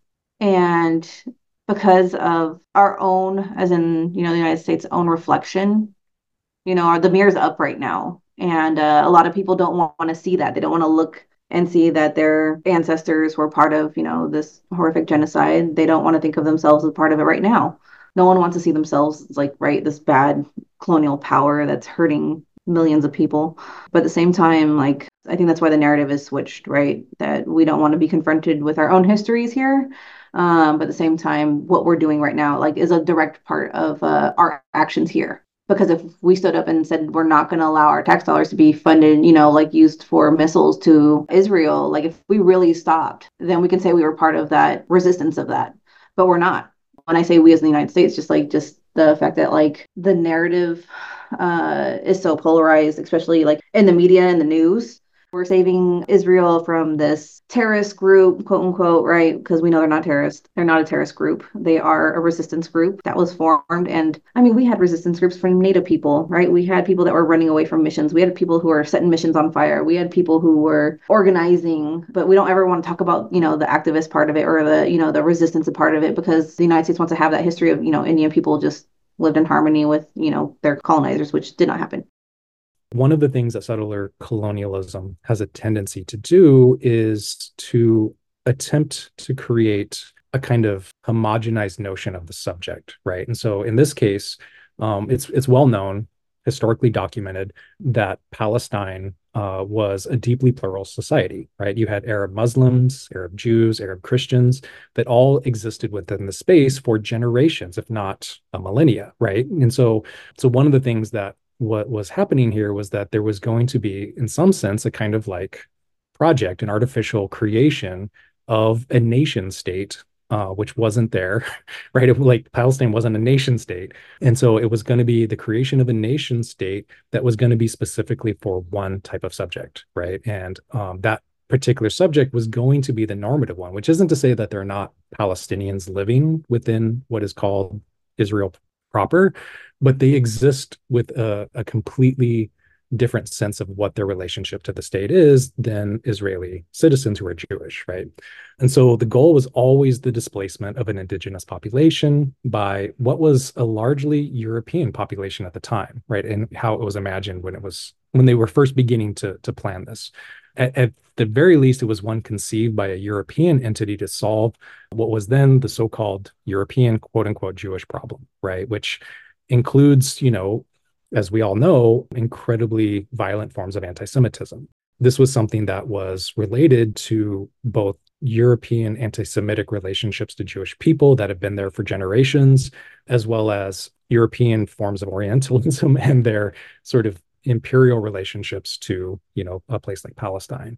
And because of our own, as in, you know, the United States' own reflection, you know, the mirror's up right now. And uh, a lot of people don't want to see that. They don't want to look and see that their ancestors were part of, you know, this horrific genocide. They don't want to think of themselves as part of it right now. No one wants to see themselves as like, right, this bad colonial power that's hurting millions of people. But at the same time, like, I think that's why the narrative is switched, right? That we don't want to be confronted with our own histories here. Um, but at the same time, what we're doing right now, like, is a direct part of uh, our actions here. Because if we stood up and said we're not going to allow our tax dollars to be funded, you know, like used for missiles to Israel, like if we really stopped, then we can say we were part of that resistance of that. But we're not. When I say we as in the United States, just like just the fact that like the narrative uh, is so polarized, especially like in the media and the news. We're saving Israel from this terrorist group, quote unquote, right? Because we know they're not terrorists. They're not a terrorist group. They are a resistance group that was formed. And I mean, we had resistance groups from Native people, right? We had people that were running away from missions. We had people who were setting missions on fire. We had people who were organizing, but we don't ever want to talk about, you know, the activist part of it or the, you know, the resistance part of it, because the United States wants to have that history of, you know, Indian people just lived in harmony with, you know, their colonizers, which did not happen. One of the things that settler colonialism has a tendency to do is to attempt to create a kind of homogenized notion of the subject, right? And so in this case, um, it's it's well known, historically documented, that Palestine uh, was a deeply plural society, right? You had Arab Muslims, Arab Jews, Arab Christians that all existed within the space for generations, if not a millennia, right? And so, so one of the things that what was happening here was that there was going to be, in some sense, a kind of like project, an artificial creation of a nation state, uh, which wasn't there, right? It, like Palestine wasn't a nation state. And so it was going to be the creation of a nation state that was going to be specifically for one type of subject, right? And um, that particular subject was going to be the normative one, which isn't to say that there are not Palestinians living within what is called Israel proper, but they exist with a, a completely different sense of what their relationship to the state is than Israeli citizens who are Jewish, right? And so the goal was always the displacement of an indigenous population by what was a largely European population at the time, right? And how it was imagined when it was when they were first beginning to, to plan this. At, at the very least, it was one conceived by a European entity to solve what was then the so-called European quote unquote Jewish problem, right? Which includes, you know, as we all know, incredibly violent forms of anti-Semitism. This was something that was related to both European anti-Semitic relationships to Jewish people that have been there for generations, as well as European forms of Orientalism and their sort of imperial relationships to, you know, a place like Palestine.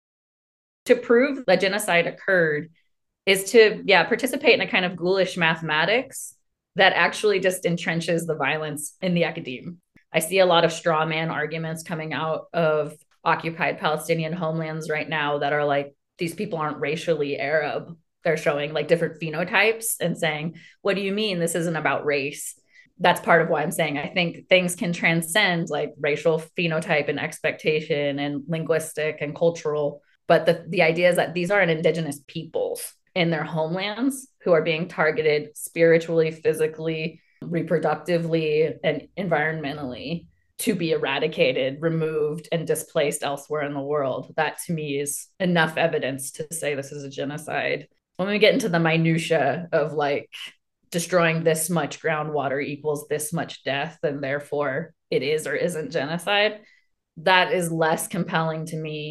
To prove that genocide occurred is to, yeah, participate in a kind of ghoulish mathematics that actually just entrenches the violence in the academe. I see a lot of straw man arguments coming out of occupied Palestinian homelands right now that are like, these people aren't racially Arab. They're showing like different phenotypes and saying, what do you mean this isn't about race? That's part of why I'm saying I think things can transcend like racial phenotype and expectation and linguistic and cultural. But the, the idea is that these aren't indigenous peoples in their homelands who are being targeted spiritually, physically, reproductively, and environmentally to be eradicated, removed, and displaced elsewhere in the world. That to me is enough evidence to say this is a genocide. When we get into the minutia of like destroying this much groundwater equals this much death, and therefore it is or isn't genocide, that is less compelling to me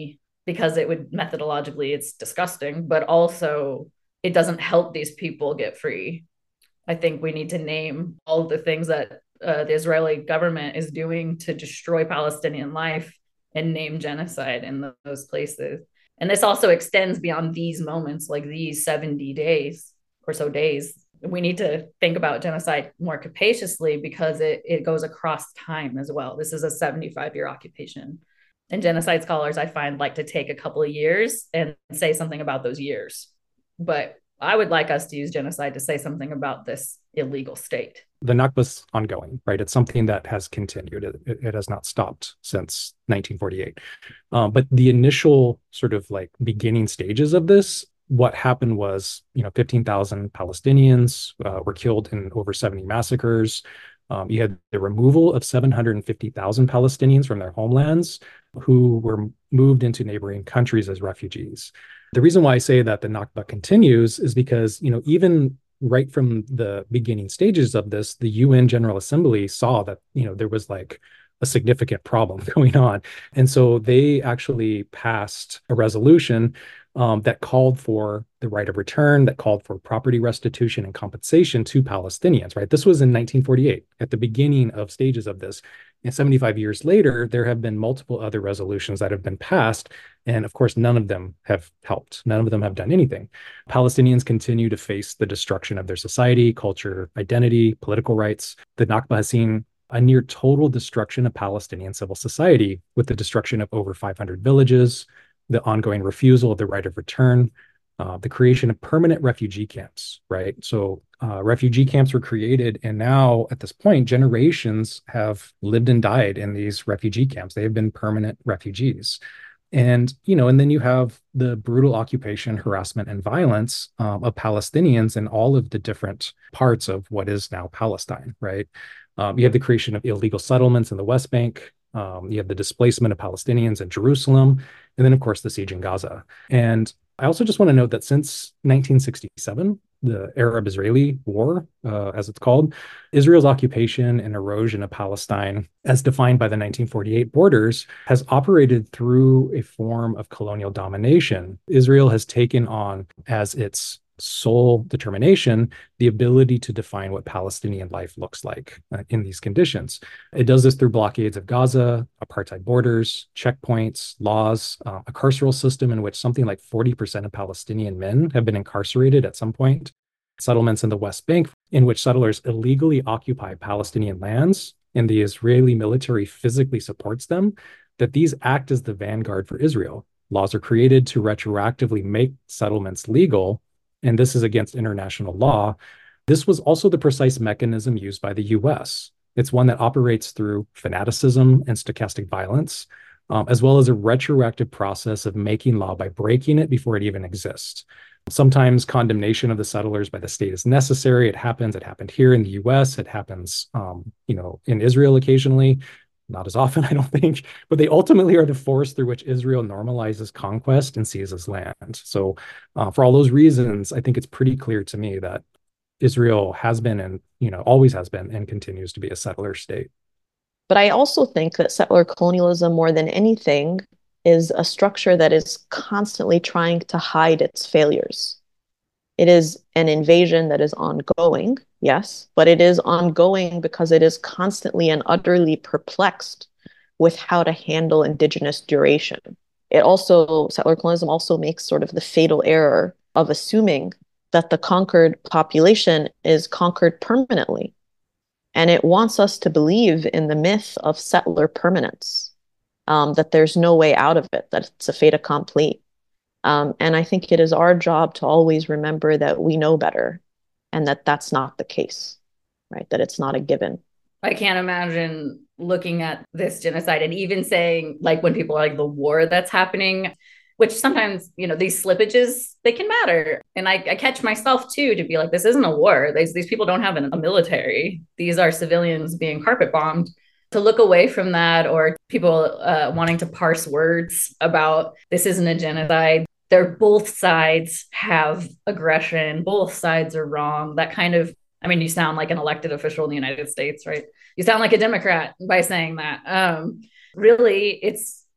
because it would methodologically, it's disgusting, but also it doesn't help these people get free. I think we need to name all of the things that uh, the Israeli government is doing to destroy Palestinian life and name genocide in the, those places. And this also extends beyond these moments, like these seventy days or so days. We need to think about genocide more capaciously because it, it goes across time as well. This is a seventy-five year occupation. And genocide scholars, I find, like to take a couple of years and say something about those years. But I would like us to use genocide to say something about this illegal state. The Nakba's ongoing, right? It's something that has continued. It, it, it has not stopped since nineteen forty-eight. Um, but the initial sort of like beginning stages of this, what happened was, you know, fifteen thousand Palestinians uh, were killed in over seventy massacres. Um, you had the removal of seven hundred fifty thousand Palestinians from their homelands who were moved into neighboring countries as refugees. The reason why I say that the Nakba continues is because, you know, even right from the beginning stages of this, the U N General Assembly saw that, you know, there was like a significant problem going on. And so they actually passed a resolution um, that called for the right of return, that called for property restitution and compensation to Palestinians, right? This was in nineteen forty-eight, at the beginning of stages of this. And seventy-five years later, there have been multiple other resolutions that have been passed. And of course, none of them have helped. None of them have done anything. Palestinians continue to face the destruction of their society, culture, identity, political rights. The Nakba has seen a near total destruction of Palestinian civil society with the destruction of over five hundred villages, the ongoing refusal of the right of return, uh, the creation of permanent refugee camps, right? So uh, refugee camps were created, and now at this point, generations have lived and died in these refugee camps. They have been permanent refugees. And, you know, and then you have the brutal occupation, harassment, and violence um, of Palestinians in all of the different parts of what is now Palestine, right? Um, you have the creation of illegal settlements in the West Bank. Um, you have the displacement of Palestinians in Jerusalem, and then, of course, the siege in Gaza. And I also just want to note that since nineteen sixty-seven, the Arab-Israeli War, uh, as it's called, Israel's occupation and erosion of Palestine, as defined by the nineteen forty-eight borders, has operated through a form of colonial domination. Israel has taken on as its sole determination the ability to define what Palestinian life looks like uh, in these conditions. It does this through blockades of Gaza, apartheid borders, checkpoints, laws, uh, a carceral system in which something like forty percent of Palestinian men have been incarcerated at some point, settlements in the West Bank in which settlers illegally occupy Palestinian lands and the Israeli military physically supports them, that these act as the vanguard for Israel. Laws are created to retroactively make settlements legal, and this is against international law. This was also the precise mechanism used by the U S. It's one that operates through fanaticism and stochastic violence, um, as well as a retroactive process of making law by breaking it before it even exists. Sometimes condemnation of the settlers by the state is necessary. It happens. It happened here in the U S. It happens, um, you know, in Israel occasionally. Not as often, I don't think, but they ultimately are the force through which Israel normalizes conquest and seizes land. So uh, for all those reasons, I think it's pretty clear to me that Israel has been and, you know, always has been and continues to be a settler state. But I also think that settler colonialism, more than anything, is a structure that is constantly trying to hide its failures. It is an invasion that is ongoing, yes, but it is ongoing because it is constantly and utterly perplexed with how to handle indigenous duration. It also, settler colonialism also makes sort of the fatal error of assuming that the conquered population is conquered permanently. And it wants us to believe in the myth of settler permanence, um, that there's no way out of it, that it's a fait accompli. Um, and I think it is our job to always remember that we know better and that that's not the case, right? That it's not a given. I can't imagine looking at this genocide and even saying, like, when people are like the war that's happening, which sometimes, you know, these slippages, they can matter. And I, I catch myself too, to be like, this isn't a war. These, these people don't have an, a military. These are civilians being carpet bombed. To look away from that, or people uh, wanting to parse words about this isn't a genocide. They're both sides have aggression. Both sides are wrong. That kind of, I mean, you sound like an elected official in the United States, right? You sound like a Democrat by saying that. Um, really, it's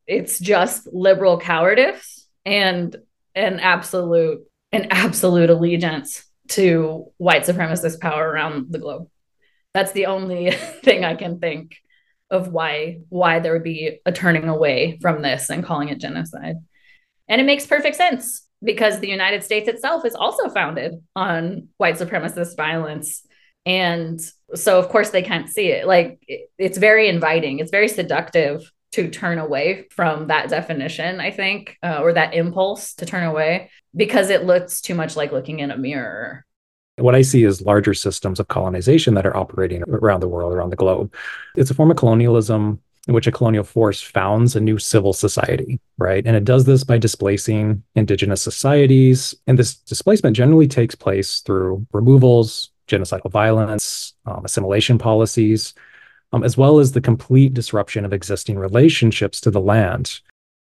it's just liberal cowardice and an absolute an absolute allegiance to white supremacist power around the globe. That's the only thing I can think of why why there would be a turning away from this and calling it genocide. And it makes perfect sense because the United States itself is also founded on white supremacist violence. And so, of course, they can't see it. Like, it, it's very inviting. It's very seductive to turn away from that definition, I think, uh, or that impulse to turn away, because it looks too much like looking in a mirror. What I see is larger systems of colonization that are operating around the world, around the globe. It's a form of colonialism in which a colonial force founds a new civil society, right? And it does this by displacing indigenous societies. And this displacement generally takes place through removals, genocidal violence, um, assimilation policies, um, as well as the complete disruption of existing relationships to the land.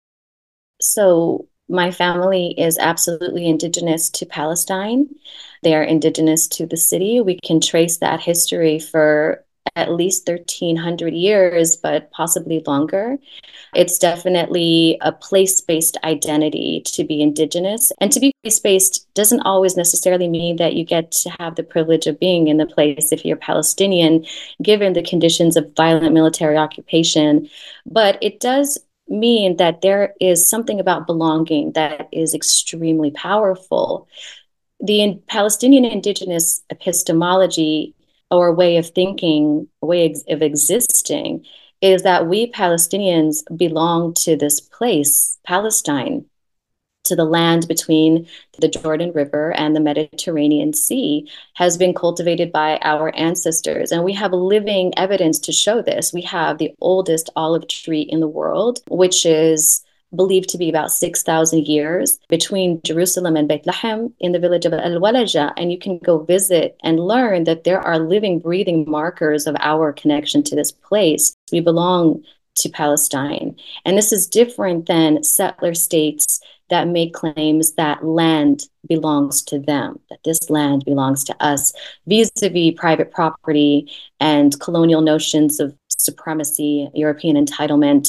So my family is absolutely indigenous to Palestine. They are indigenous to the city. We can trace that history for at least thirteen hundred years, but possibly longer. It's definitely a place-based identity to be indigenous. And to be place-based doesn't always necessarily mean that you get to have the privilege of being in the place if you're Palestinian, given the conditions of violent military occupation. But it does mean that there is something about belonging that is extremely powerful. The in- Palestinian indigenous epistemology, or way of thinking, a way ex- of existing, is that we Palestinians belong to this place, Palestine, to the land between the Jordan River and the Mediterranean Sea, has been cultivated by our ancestors. And we have living evidence to show this. We have the oldest olive tree in the world, which is believed to be about six thousand years between Jerusalem and Bethlehem in the village of Al-Walaja. And you can go visit and learn that there are living, breathing markers of our connection to this place. We belong to Palestine. And this is different than settler states that make claims that land belongs to them, that this land belongs to us, vis-a-vis private property and colonial notions of supremacy, European entitlement.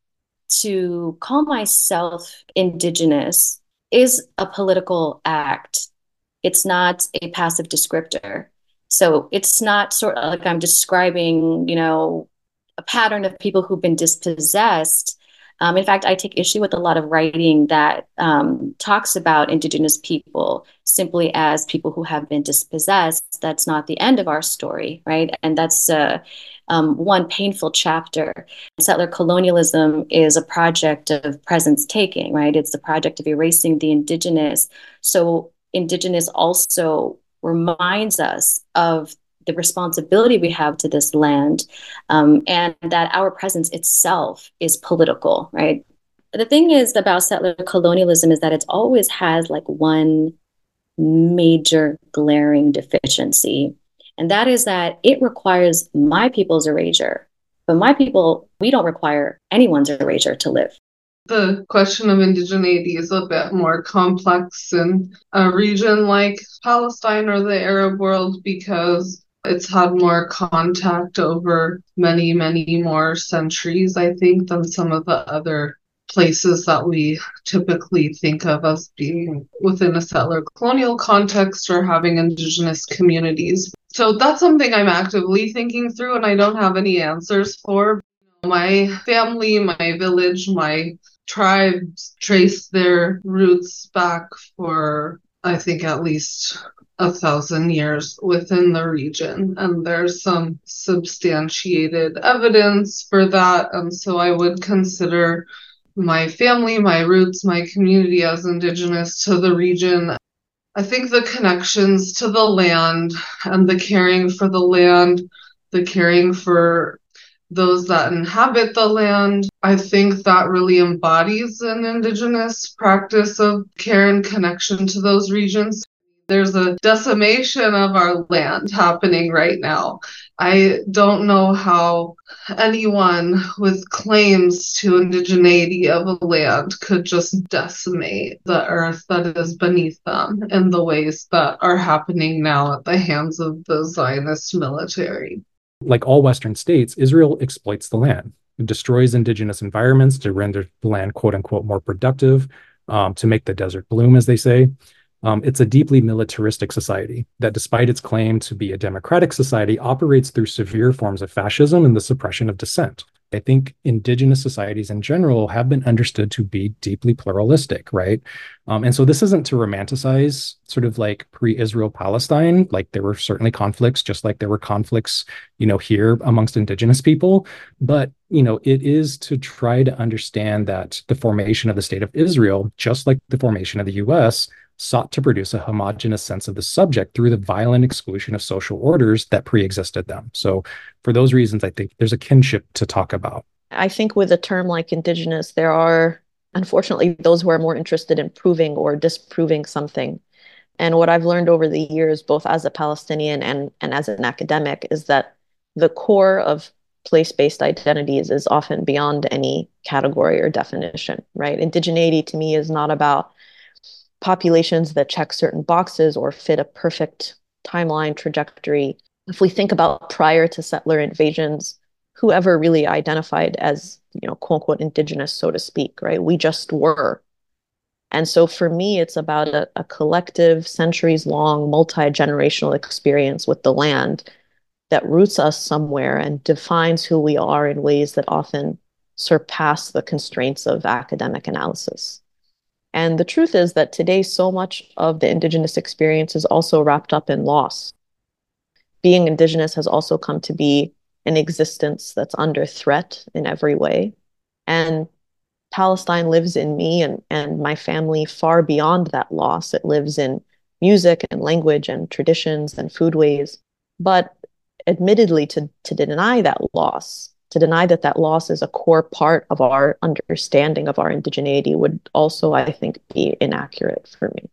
To call myself indigenous is a political act. It's not a passive descriptor. So it's not sort of like I'm describing, you know, a pattern of people who've been dispossessed. Um, in fact, I take issue with a lot of writing that um, talks about indigenous people simply as people who have been dispossessed. That's not the end of our story, right? And that's uh, um, one painful chapter. Settler colonialism is a project of presence taking, right? It's the project of erasing the indigenous. So indigenous also reminds us of the responsibility we have to this land, um, and that our presence itself is political, right? The thing is about settler colonialism is that it's always has like one major glaring deficiency, and that is that it requires my people's erasure. But my people, we don't require anyone's erasure to live. The question of indigeneity is a bit more complex in a region like Palestine or the Arab world because it's had more contact over many, many more centuries, I think, than some of the other places that we typically think of as being within a settler colonial context or having indigenous communities. So that's something I'm actively thinking through, and I don't have any answers for. My family, my village, my tribes trace their roots back for, I think, at least a thousand years within the region, and there's some substantiated evidence for that. And so I would consider my family, my roots, my community as indigenous to the region. I think the connections to the land and the caring for the land, the caring for those that inhabit the land, I think that really embodies an indigenous practice of care and connection to those regions. There's a decimation of our land happening right now. I don't know how anyone with claims to indigeneity of a land could just decimate the earth that is beneath them in the ways that are happening now at the hands of the Zionist military. Like all Western states, Israel exploits the land. It destroys indigenous environments to render the land, quote unquote, more productive, um, to make the desert bloom, as they say. Um, it's a deeply militaristic society that, despite its claim to be a democratic society, operates through severe forms of fascism and the suppression of dissent. I think indigenous societies in general have been understood to be deeply pluralistic, right? Um, and so this isn't to romanticize sort of like pre-Israel Palestine. Like there were certainly conflicts, just like there were conflicts, you know, here amongst indigenous people. But, you know, it is to try to understand that the formation of the state of Israel, just like the formation of the U S, sought to produce a homogenous sense of the subject through the violent exclusion of social orders that pre-existed them. So for those reasons, I think there's a kinship to talk about. I think with a term like indigenous, there are, unfortunately, those who are more interested in proving or disproving something. And what I've learned over the years, both as a Palestinian and, and as an academic, is that the core of place-based identities is often beyond any category or definition, right? Indigeneity to me is not about populations that check certain boxes or fit a perfect timeline trajectory. If we think about prior to settler invasions, whoever really identified as, you know, quote unquote, indigenous, so to speak, right? We just were. And so for me, it's about a, a collective, centuries long, multi-generational experience with the land that roots us somewhere and defines who we are in ways that often surpass the constraints of academic analysis. And the truth is that today, so much of the indigenous experience is also wrapped up in loss. Being indigenous has also come to be an existence that's under threat in every way. And Palestine lives in me and, and my family far beyond that loss. It lives in music and language and traditions and foodways. But admittedly, to, to deny that loss, to deny that that loss is a core part of our understanding of our indigeneity would also, I think, be inaccurate for me.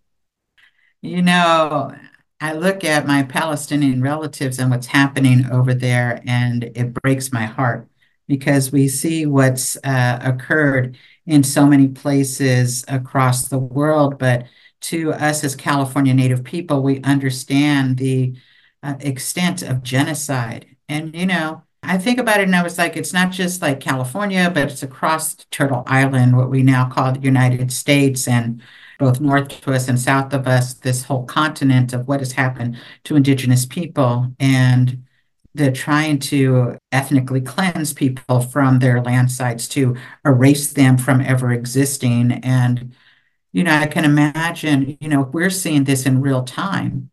You know, I look at my Palestinian relatives and what's happening over there, and it breaks my heart because we see what's uh, occurred in so many places across the world. But to us as California Native people, we understand the uh, extent of genocide. And, you know, I think about it and I was like, it's not just like California, but it's across Turtle Island, what we now call the United States, and both north to us and south of us, this whole continent of what has happened to indigenous people. And they're trying to ethnically cleanse people from their land sites to erase them from ever existing. And, you know, I can imagine, you know, we're seeing this in real time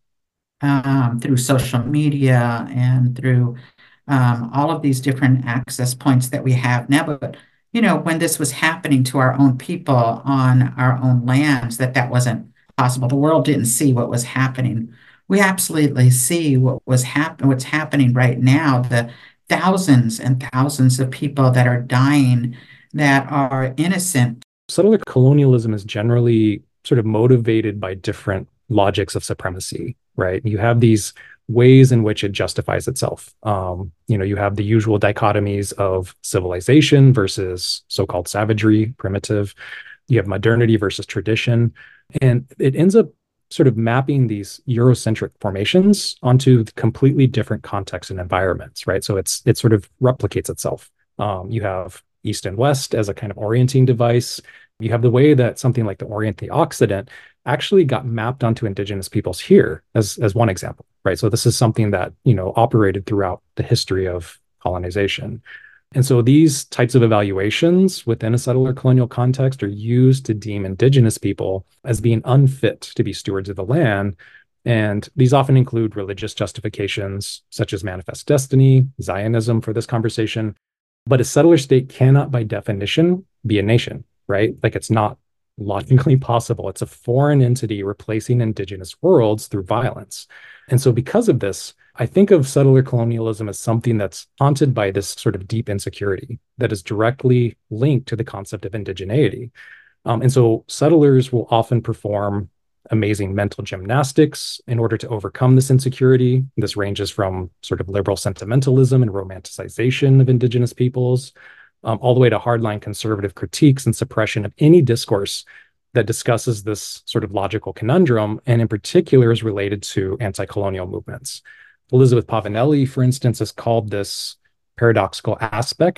um, through social media and through Um, all of these different access points that we have now. But, you know, when this was happening to our own people on our own lands, that that wasn't possible. The world didn't see what was happening. We absolutely see what was happen- what's happening right now, the thousands and thousands of people that are dying that are innocent. Settler colonialism is generally sort of motivated by different logics of supremacy, right? You have these ways in which it justifies itself. Um, you know, you have the usual dichotomies of civilization versus so-called savagery, primitive. You have modernity versus tradition. And it ends up sort of mapping these Eurocentric formations onto completely different contexts and environments, right? So it's it sort of replicates itself. Um, you have East and West as a kind of orienting device. You have the way that something like the Orient, the Occident, actually got mapped onto indigenous peoples here as, as one example, right? So this is something that, you know, operated throughout the history of colonization. And so these types of evaluations within a settler colonial context are used to deem indigenous people as being unfit to be stewards of the land. And these often include religious justifications, such as manifest destiny, Zionism for this conversation. But a settler state cannot, by definition, be a nation, right? Like it's not logically possible. It's a foreign entity replacing indigenous worlds through violence. And so because of this, I think of settler colonialism as something that's haunted by this sort of deep insecurity that is directly linked to the concept of indigeneity. Um, and so settlers will often perform amazing mental gymnastics in order to overcome this insecurity. This ranges from sort of liberal sentimentalism and romanticization of indigenous peoples, um, all the way to hardline conservative critiques and suppression of any discourse that discusses this sort of logical conundrum, and in particular is related to anti-colonial movements. Elizabeth Pavanelli, for instance, has called this paradoxical aspect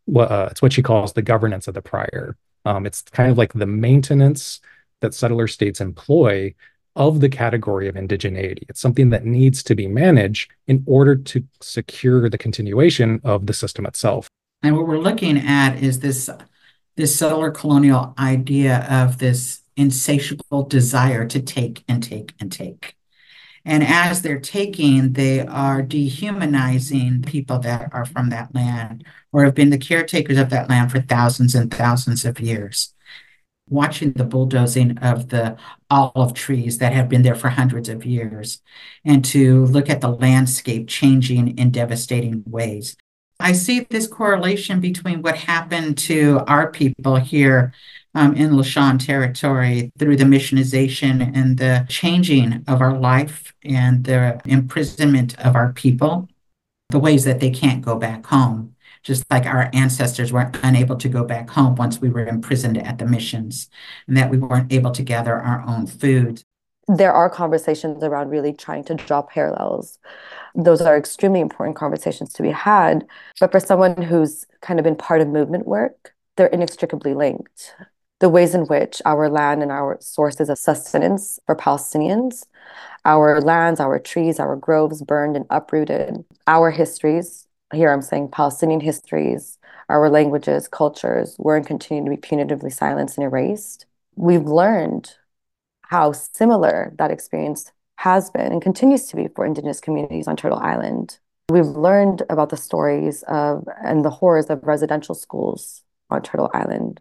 what uh, it's what she calls the governance of the prior. Um, it's kind of like the maintenance that settler states employ of the category of indigeneity. It's something that needs to be managed in order to secure the continuation of the system itself. And what we're looking at is this, this settler colonial idea of this insatiable desire to take and take and take. And as they're taking, they are dehumanizing people that are from that land or have been the caretakers of that land for thousands and thousands of years. Watching the bulldozing of the olive trees that have been there for hundreds of years, and to look at the landscape changing in devastating ways. I see this correlation between what happened to our people here um, in Lisjan territory through the missionization and the changing of our life and the imprisonment of our people, the ways that they can't go back home, just like our ancestors were unable to go back home once we were imprisoned at the missions, and that we weren't able to gather our own food. There are conversations around really trying to draw parallels. Those are extremely important conversations to be had. But for someone who's kind of been part of movement work, they're inextricably linked. The ways in which our land and our sources of sustenance for Palestinians, our lands, our trees, our groves burned and uprooted, our histories, here I'm saying Palestinian histories, our languages, cultures, were and continue to be punitively silenced and erased. We've learned how similar that experience has been and continues to be for Indigenous communities on Turtle Island. We've learned about the stories of and the horrors of residential schools on Turtle Island.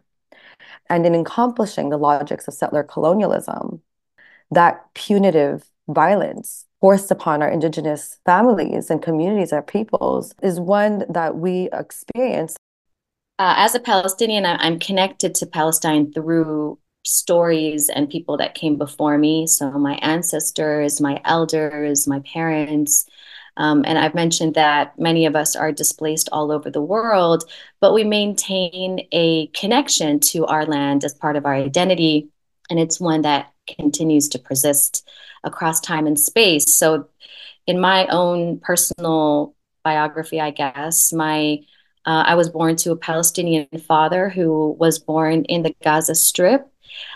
And in accomplishing the logics of settler colonialism, that punitive violence forced upon our Indigenous families and communities, our peoples, is one that we experience. Uh, as a Palestinian, I'm connected to Palestine through stories and people that came before me. So my ancestors, my elders, my parents. Um, and I've mentioned that many of us are displaced all over the world, but we maintain a connection to our land as part of our identity. And it's one that continues to persist across time and space. So in my own personal biography, I guess, my uh, I was born to a Palestinian father who was born in the Gaza Strip.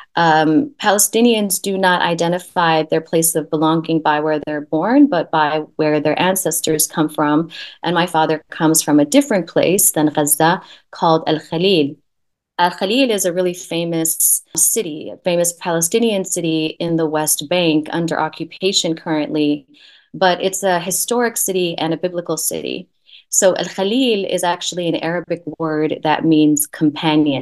Um, Palestinians do not identify their place of belonging by where they're born, but by where their ancestors come from. And my father comes from a different place than Gaza called Al Khalil. Al Khalil is a really famous city, a famous Palestinian city in the West Bank under occupation currently, but it's a historic city and a biblical city. So Al Khalil is actually an Arabic word that means companion.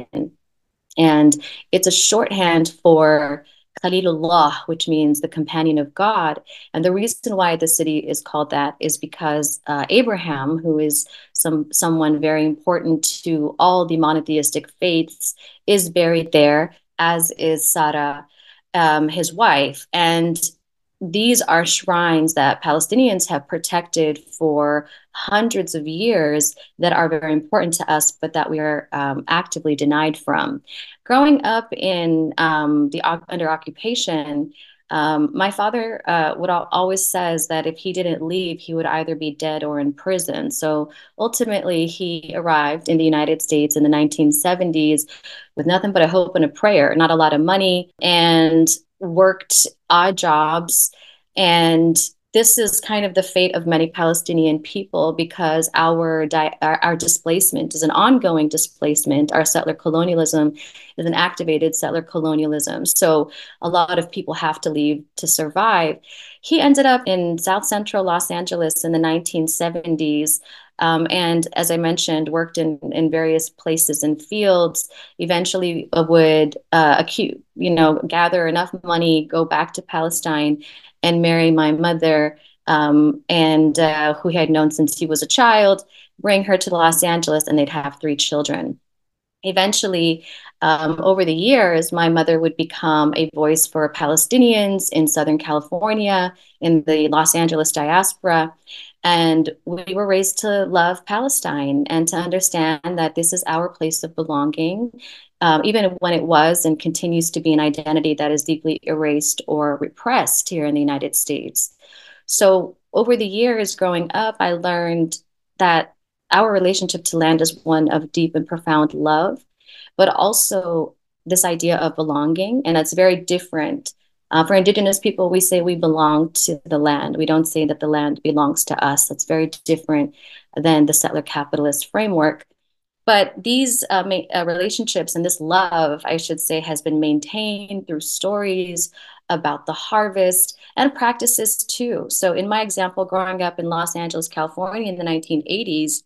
And it's a shorthand for Khalilullah, which means the companion of God. And the reason why the city is called that is because uh, Abraham, who is some someone very important to all the monotheistic faiths, is buried there, as is Sarah, um, his wife. And these are shrines that Palestinians have protected for hundreds of years that are very important to us, but that we are um, actively denied from. Growing up in um, the under occupation, um, my father uh, would al- always says that if he didn't leave, he would either be dead or in prison. So ultimately, he arrived in the United States in the nineteen seventies with nothing but a hope and a prayer, not a lot of money, and worked odd jobs. And this is kind of the fate of many Palestinian people, because our, di- our our displacement is an ongoing displacement. Our settler colonialism is an activated settler colonialism. So a lot of people have to leave to survive. He ended up in South Central Los Angeles in the nineteen seventies. Um, and as I mentioned, worked in, in various places and fields, eventually would uh, acute, you know, gather enough money, go back to Palestine and marry my mother, um, and uh, who he had known since he was a child, bring her to Los Angeles, and they'd have three children. Eventually, um, over the years, my mother would become a voice for Palestinians in Southern California, in the Los Angeles diaspora. And we were raised to love Palestine and to understand that this is our place of belonging, um, even when it was and continues to be an identity that is deeply erased or repressed here in the United States. So over the years growing up, I learned that our relationship to land is one of deep and profound love, but also this idea of belonging. And that's very different. Uh, for Indigenous people, we say we belong to the land. We don't say that the land belongs to us. That's very different than the settler capitalist framework. But these uh, ma- uh, relationships and this love, I should say, has been maintained through stories about the harvest and practices too. So in my example, growing up in Los Angeles, California in the nineteen eighties,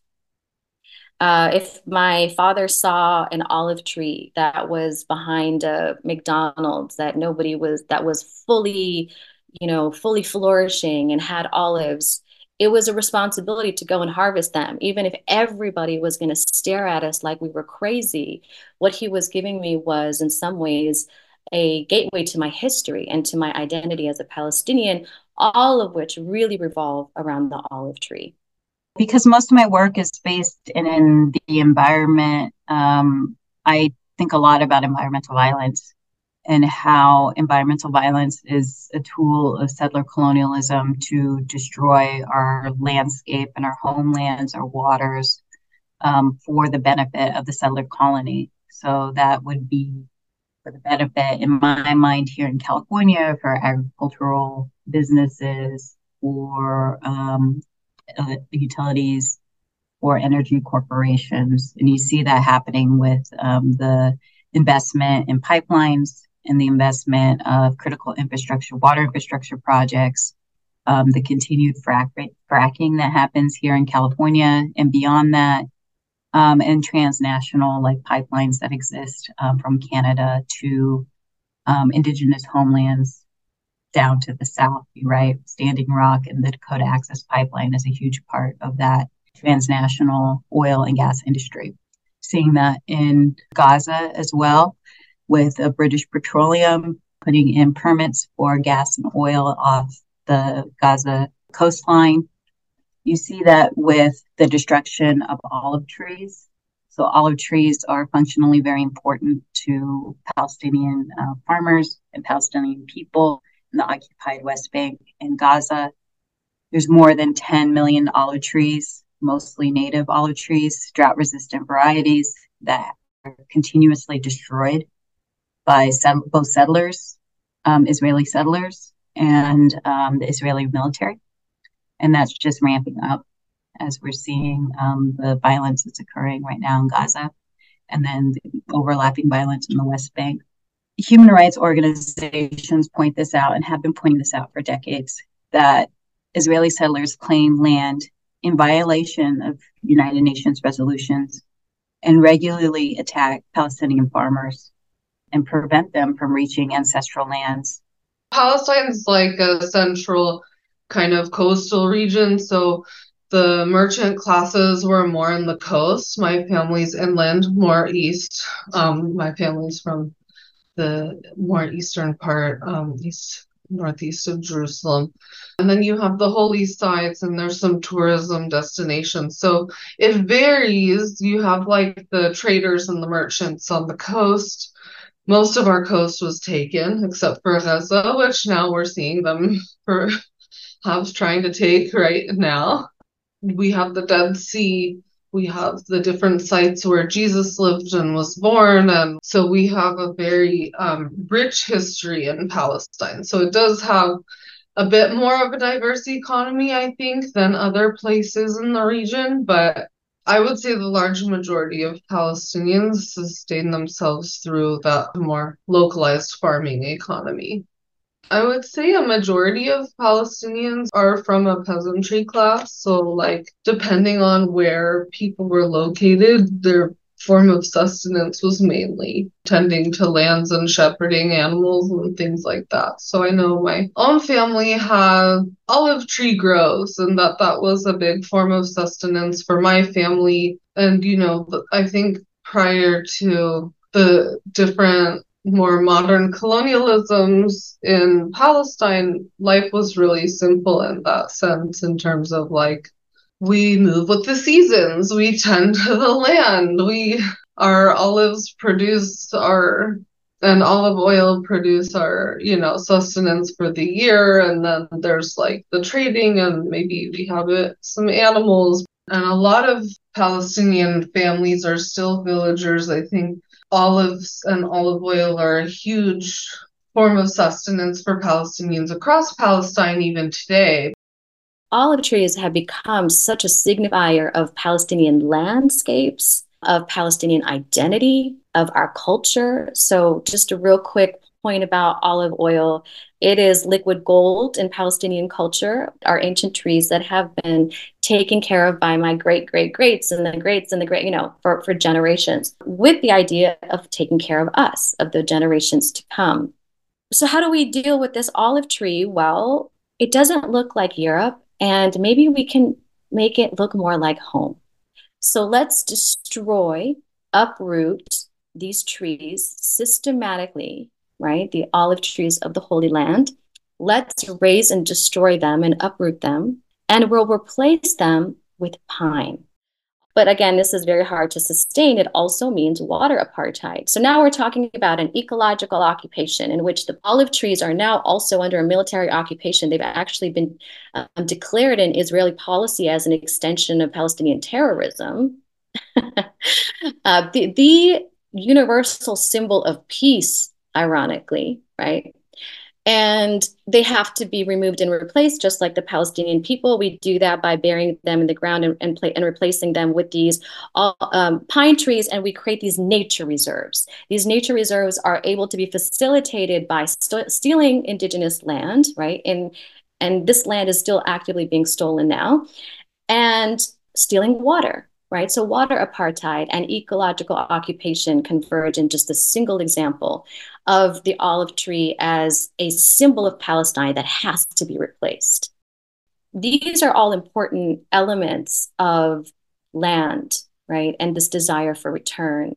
Uh, if my father saw an olive tree that was behind a McDonald's that nobody was, that was fully, you know, fully flourishing and had olives, it was a responsibility to go and harvest them. Even if everybody was going to stare at us like we were crazy, what he was giving me was, in some ways, a gateway to my history and to my identity as a Palestinian, all of which really revolve around the olive tree. Because most of my work is based in, in the environment, um, I think a lot about environmental violence and how environmental violence is a tool of settler colonialism to destroy our landscape and our homelands, our waters, um, for the benefit of the settler colony. So that would be for the benefit, in my mind, here in California, for agricultural businesses, for um, Uh, utilities or energy corporations. And you see that happening with um, the investment in pipelines and the investment of critical infrastructure, water infrastructure projects, um, the continued frack, fracking that happens here in California and beyond that, um, and transnational like pipelines that exist um, from Canada to um, indigenous homelands down to the south, right? Standing Rock and the Dakota Access Pipeline is a huge part of that transnational oil and gas industry. Seeing that in Gaza as well, with uh, British Petroleum putting in permits for gas and oil off the Gaza coastline. You see that with the destruction of olive trees. So olive trees are functionally very important to Palestinian uh, farmers and Palestinian people in the occupied West Bank and Gaza. There's more than ten million olive trees, mostly native olive trees, drought-resistant varieties that are continuously destroyed by set- both settlers, um, Israeli settlers, and um, the Israeli military. And that's just ramping up as we're seeing um, the violence that's occurring right now in Gaza, and then the overlapping violence in the West Bank. Human rights organizations point this out and have been pointing this out for decades, that Israeli settlers claim land in violation of United Nations resolutions and regularly attack Palestinian farmers and prevent them from reaching ancestral lands. Palestine's like a central kind of coastal region, so the merchant classes were more in the coast. My family's inland, more east. Um, my family's from the more eastern part, um, east northeast of Jerusalem. And then you have the holy sites, and there's some tourism destinations. So it varies. You have like the traders and the merchants on the coast. Most of our coast was taken, except for Gaza, which now we're seeing them perhaps trying to take right now. We have the Dead Sea. We have the different sites where Jesus lived and was born. And so we have a very um, rich history in Palestine. So it does have a bit more of a diverse economy, I think, than other places in the region. But I would say the large majority of Palestinians sustain themselves through that more localized farming economy. I would say a majority of Palestinians are from a peasantry class. So, like, depending on where people were located, their form of sustenance was mainly tending to lands and shepherding animals and things like that. So I know my own family had olive tree groves, and that that was a big form of sustenance for my family. And, you know, I think prior to the different more modern colonialisms in Palestine, life was really simple in that sense, in terms of like, we move with the seasons, we tend to the land, we our olives produce our and olive oil produce our, you know, sustenance for the year, and then there's like the trading, and maybe we have it some animals. And a lot of Palestinian families are still villagers. I think olives and olive oil are a huge form of sustenance for Palestinians across Palestine even today. Olive trees have become such a signifier of Palestinian landscapes, of Palestinian identity, of our culture. So just a real quick point about olive oil. It is liquid gold in Palestinian culture, our ancient trees that have been taken care of by my great, great, greats and the greats and the great, you know, for, for generations, with the idea of taking care of us, of the generations to come. So how do we deal with this olive tree? Well, it doesn't look like Europe, and maybe we can make it look more like home. So let's destroy, uproot these trees systematically, right? The olive trees of the Holy Land. Let's raise and destroy them and uproot them, and we'll replace them with pine. But again, this is very hard to sustain. It also means water apartheid. So now we're talking about an ecological occupation in which the olive trees are now also under a military occupation. They've actually been um, declared in Israeli policy as an extension of Palestinian terrorism. uh, the, the universal symbol of peace, ironically, right? And they have to be removed and replaced, just like the Palestinian people. We do that by burying them in the ground and and, play, and replacing them with these all, um, pine trees, and we create these nature reserves. These nature reserves are able to be facilitated by st- stealing indigenous land, right? And, and this land is still actively being stolen now, and stealing water. Right? So water apartheid and ecological occupation converge in just a single example of the olive tree as a symbol of Palestine that has to be replaced. These are all important elements of land, right? And this desire for return.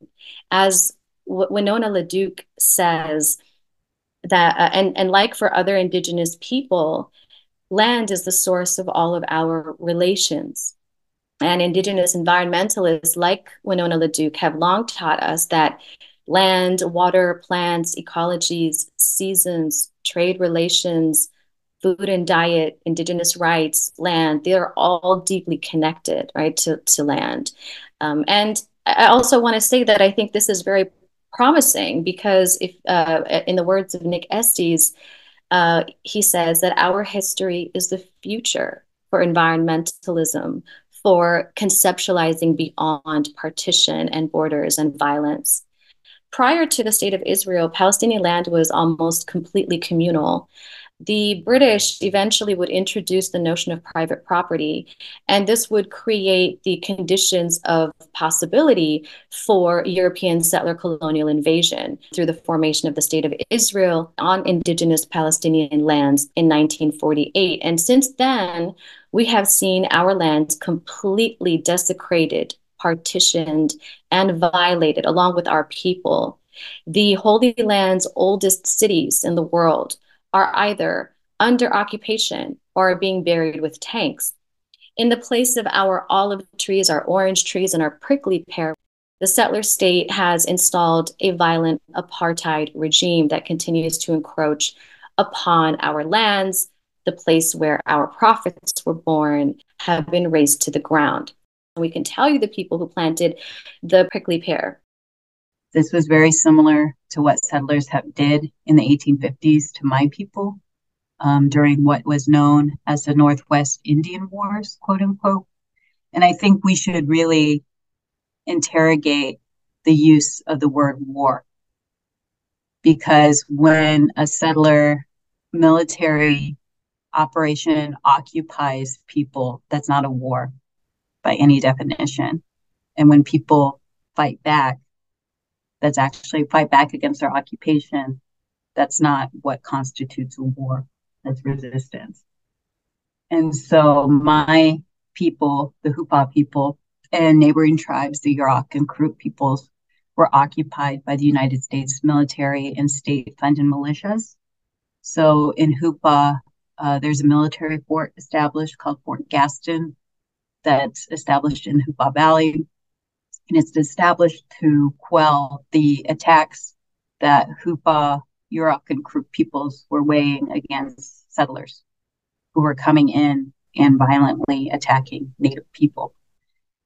As w- Winona LaDuke says, that, uh, and, and like for other indigenous people, land is the source of all of our relations. And indigenous environmentalists like Winona LaDuke have long taught us that land, water, plants, ecologies, seasons, trade relations, food and diet, indigenous rights, land, they're all deeply connected, right, to, to land. Um, and I also want to say that I think this is very promising because if, uh, in the words of Nick Estes, uh, he says that our history is the future for environmentalism, for conceptualizing beyond partition and borders and violence. Prior to the State of Israel, Palestinian land was almost completely communal. The British eventually would introduce the notion of private property, and this would create the conditions of possibility for European settler colonial invasion through the formation of the State of Israel on indigenous Palestinian lands in nineteen forty-eight. And since then, we have seen our lands completely desecrated, partitioned, and violated, along with our people. The Holy Land's oldest cities in the world are either under occupation or are being buried with tanks. In the place of our olive trees, our orange trees, and our prickly pear, the settler state has installed a violent apartheid regime that continues to encroach upon our lands. The place where our prophets were born have been razed to the ground. We can tell you the people who planted the prickly pear. This was very similar to what settlers have did in the eighteen fifties to my people um, during what was known as the Northwest Indian Wars, quote unquote. And I think we should really interrogate the use of the word war, because when a settler military operation occupies people, that's not a war by any definition. And when people fight back, that's actually fight back against their occupation. That's not what constitutes a war. That's resistance. And so my people, the Hupa people, and neighboring tribes, the Yurok and Karuk peoples, were occupied by the United States military and state-funded militias. So in Hupa, uh, there's a military fort established called Fort Gaston that's established in Hupa Valley. And it's established to quell the attacks that Hupa, Yurok, and Karuk peoples were weighing against settlers who were coming in and violently attacking Native people.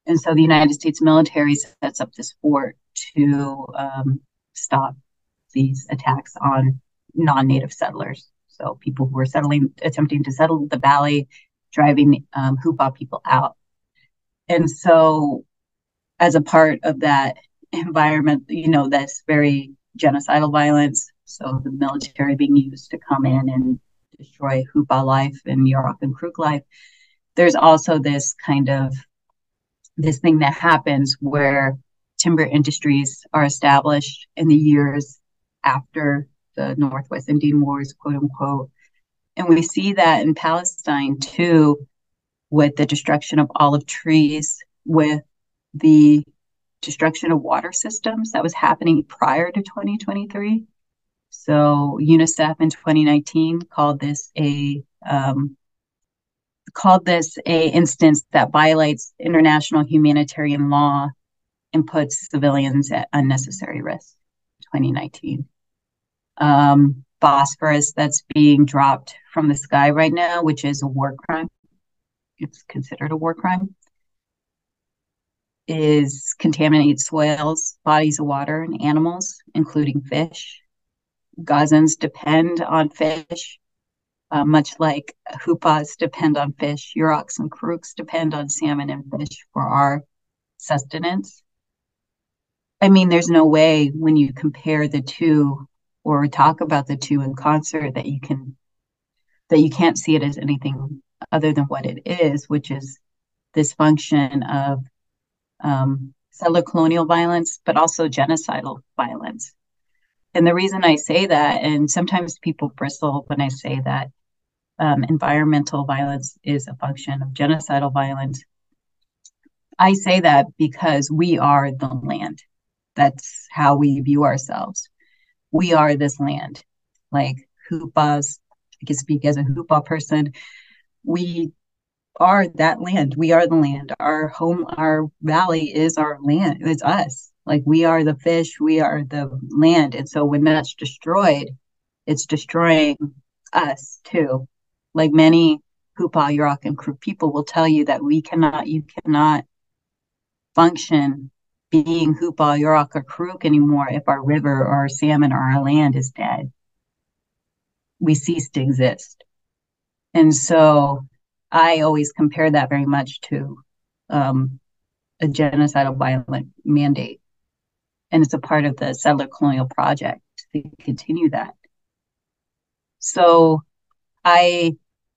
And so the United States military sets up this fort to um, stop these attacks on non-native settlers. So people who were settling, attempting to settle the valley, driving um, Hupa people out. And so as a part of that environment, you know, that's very genocidal violence. So the military being used to come in and destroy Hupa life and Yurok and Karuk life. There's also this kind of, this thing that happens where timber industries are established in the years after the Northwest Indian Wars, quote unquote. And we see that in Palestine too, with the destruction of olive trees, with the destruction of water systems that was happening prior to twenty twenty-three. So UNICEF in twenty nineteen called this a um, called this a instance that violates international humanitarian law and puts civilians at unnecessary risk. twenty nineteen. Um, phosphorus that's being dropped from the sky right now, which is a war crime. It's considered a war crime. Is contaminate soils, bodies of water, and animals, including fish. Gazans depend on fish, uh, much like Hupas depend on fish. Yuroks and Karuks depend on salmon and fish for our sustenance. I mean, there's no way when you compare the two or talk about the two in concert that you can, that you can't see it as anything other than what it is, which is this function of um, settler colonial violence, but also genocidal violence. And the reason I say that, and sometimes people bristle when I say that um, environmental violence is a function of genocidal violence. I say that because we are the land. That's how we view ourselves. We are this land. Like Hupas, I can speak as a Hupa person. We are that land. We are the land. Our home, our valley is our land. It's us. Like we are the fish. We are the land. And so when that's destroyed, it's destroying us too. Like many Hupa, Yurok, and Karuk people will tell you that we cannot, you cannot function being Hupa, Yurok, or Karuk anymore if our river or our salmon or our land is dead. We cease to exist. And so I always compare that very much to um, a genocidal violent mandate. And it's a part of the settler colonial project to continue that. So I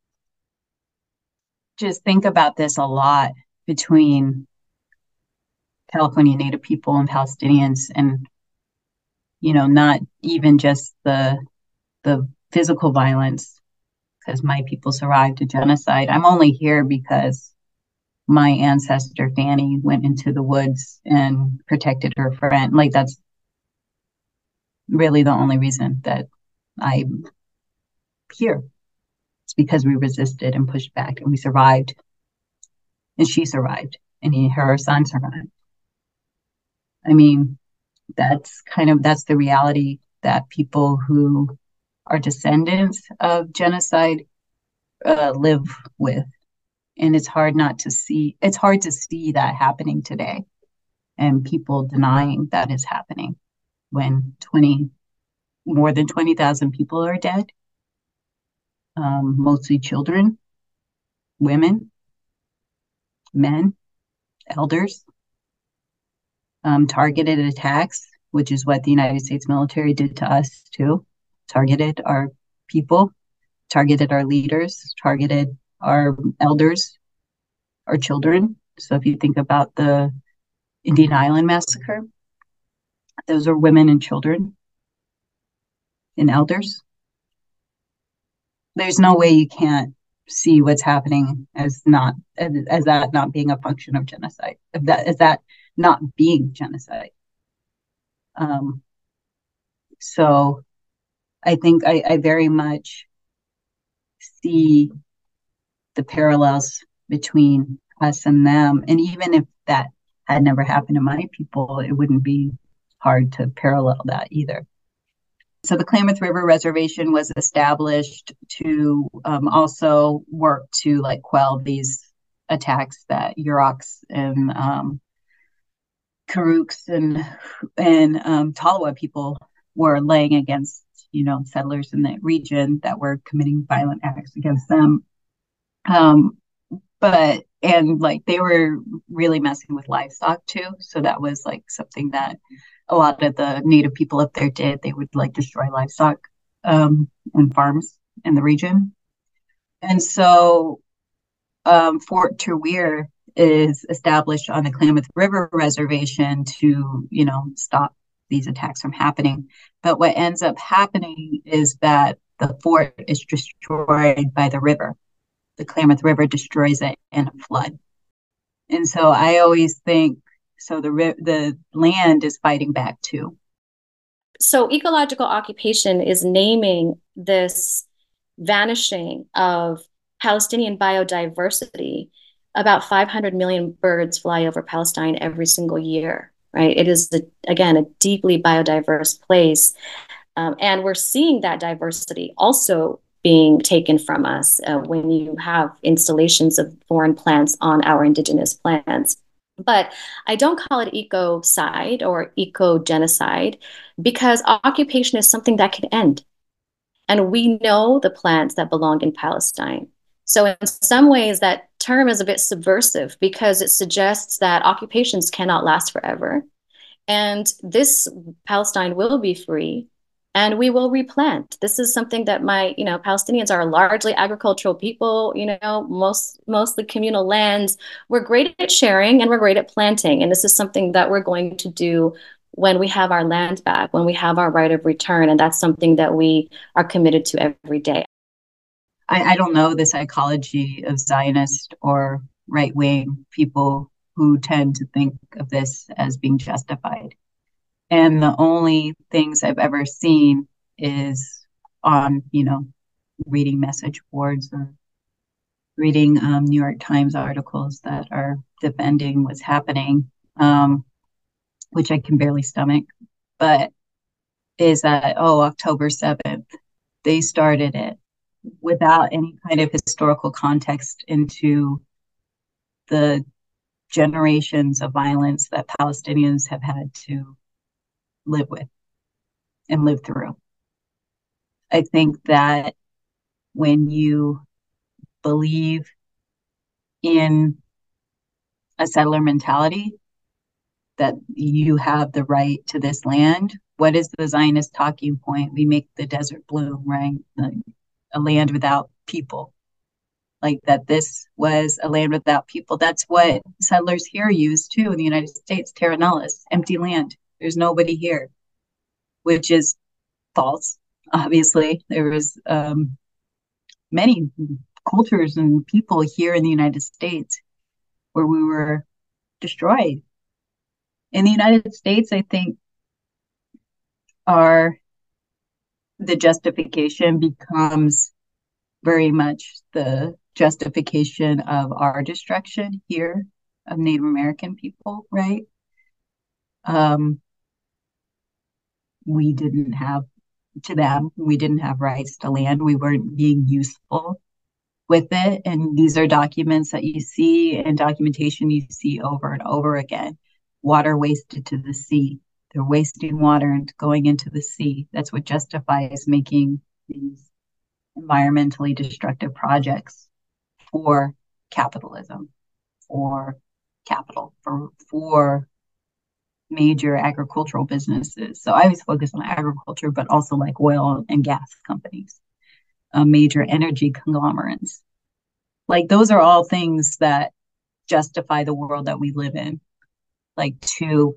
just think about this a lot between California Native people and Palestinians, and, you know, not even just the, the physical violence, because my people survived a genocide. I'm only here because my ancestor Fanny went into the woods and protected her friend. Like that's really the only reason that I'm here. It's because we resisted and pushed back and we survived. And she survived and he, her son survived. I mean, that's kind of, that's the reality that people who are descendants of genocide uh, live with. And it's hard not to see, it's hard to see that happening today and people denying that is happening when twenty, more than twenty thousand people are dead, um, mostly children, women, men, elders, um, targeted attacks, which is what the United States military did to us too, targeted our people, targeted our leaders, targeted our elders, our children. So if you think about the Indian Island massacre, those are women and children and elders. There's no way you can't see what's happening as not as, as that not being a function of genocide, of that as that not being genocide. Um, so I think I, I very much see the parallels between us and them. And even if that had never happened to my people, it wouldn't be hard to parallel that either. So the Klamath River Reservation was established to um, also work to like quell these attacks that Yurok and um, Karuks and and um, Tolowa people were laying against, you know, settlers in the region that were committing violent acts against them. Um, but and like they were really messing with livestock too, so that was like something that a lot of the native people up there did. They would like destroy livestock um, and farms in the region, and so um, Fort Terweer is established on the Klamath River Reservation to, you know, stop these attacks from happening. But what ends up happening is that the fort is destroyed by the river. The Klamath River destroys it in a flood. And so I always think, so the the land is fighting back too. So ecological occupation is naming this vanishing of Palestinian biodiversity. About five hundred million birds fly over Palestine every single year, right? It is, a, again, a deeply biodiverse place. Um, and we're seeing that diversity also being taken from us uh, when you have installations of foreign plants on our indigenous plants. But I don't call it ecocide or eco-genocide because occupation is something that can end. And we know the plants that belong in Palestine. So in some ways, that term is a bit subversive because it suggests that occupations cannot last forever. And this Palestine will be free and we will replant. This is something that my, you know, Palestinians are largely agricultural people, you know, most, mostly communal lands. We're great at sharing and we're great at planting. And this is something that we're going to do when we have our land back, when we have our right of return. And that's something that we are committed to every day. I, I don't know the psychology of Zionist or right-wing people who tend to think of this as being justified. And the only things I've ever seen is on, you know, reading message boards or reading um, New York Times articles that are defending what's happening, um, which I can barely stomach. But is that, oh, October seventh, they started it without any kind of historical context into the generations of violence that Palestinians have had to live with and live through. I think that when you believe in a settler mentality, that you have the right to this land, what is the Zionist talking point? We make the desert bloom, right? A land without people. Like that this was a land without people. That's what settlers here use too in the United States, terra nullius, empty land. There's nobody here, which is false. Obviously, there was um, many cultures and people here in the United States where we were destroyed. In the United States, I think our the justification becomes very much the justification of our destruction here of Native American people, right? Um, we didn't have, to them, we didn't have rights to land. We weren't being useful with it. And these are documents that you see and documentation you see over and over again. Water wasted to the sea. They're wasting water and going into the sea. That's what justifies making these environmentally destructive projects for capitalism, for capital, for for major agricultural businesses. So I always focus on agriculture, but also like oil and gas companies, uh, major energy conglomerates. Like those are all things that justify the world that we live in. Like to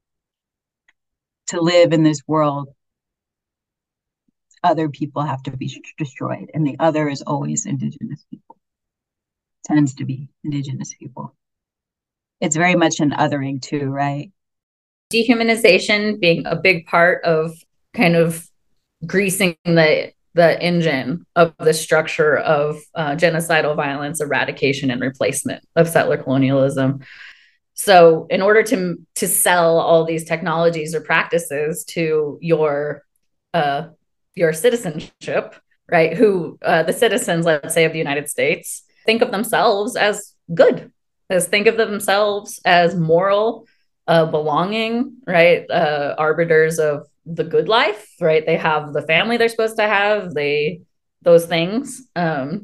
to live in this world, other people have to be destroyed, and the other is always indigenous people. Tends to be indigenous people. It's very much an othering too, right? Dehumanization being a big part of kind of greasing the the engine of the structure of uh, genocidal violence, eradication, and replacement of settler colonialism. So in order to to sell all these technologies or practices to your uh, your citizenship, right? Who uh, the citizens, let's say, of the United States, think of themselves as good, as think of themselves as moral, uh, belonging, right? Uh, arbiters of the good life, right? They have the family they're supposed to have, they, those things, um,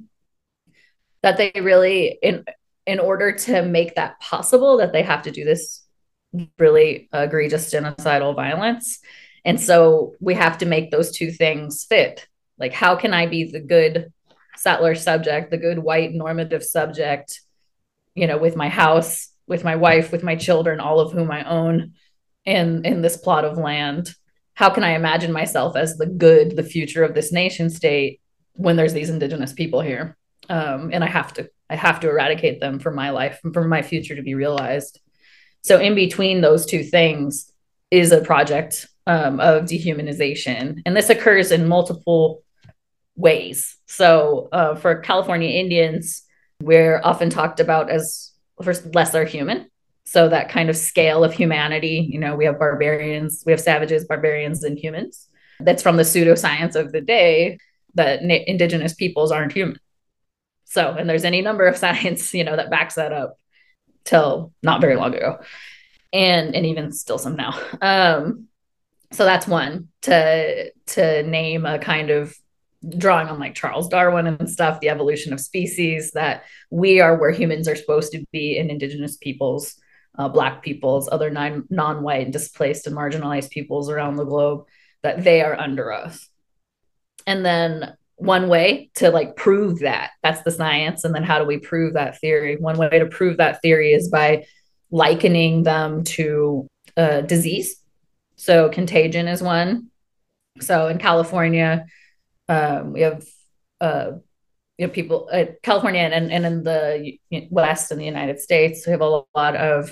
that they really, in, in order to make that possible, that they have to do this really egregious genocidal violence. And so we have to make those two things fit. Like, how can I be the good settler subject, the good white normative subject, you know, with my house, with my wife, with my children, all of whom I own in, in this plot of land? How can I imagine myself as the good, the future of this nation state when there's these indigenous people here? Um, and I have to, I have to eradicate them for my life and for my future to be realized. So in between those two things is a project um, of dehumanization. And this occurs in multiple ways. So uh, for California Indians, we're often talked about as first lesser human. So that kind of scale of humanity, you know, we have barbarians, we have savages, barbarians, and humans. That's from the pseudoscience of the day that na- indigenous peoples aren't human. So, and there's any number of science, you know, that backs that up till not very long ago. And, and even still some now. Um, so that's one, to, to name a kind of drawing on like Charles Darwin and stuff, the evolution of species, that we are where humans are supposed to be, and indigenous peoples, uh, Black peoples, other non, non-white, displaced and marginalized peoples around the globe, that they are under us. And then one way to like prove that, that's the science. And then how do we prove that theory? One way to prove that theory is by likening them to uh, disease. So contagion is one. So in California, um, we have uh, you know, people, uh, California and, and in the West in the United States, we have a lot of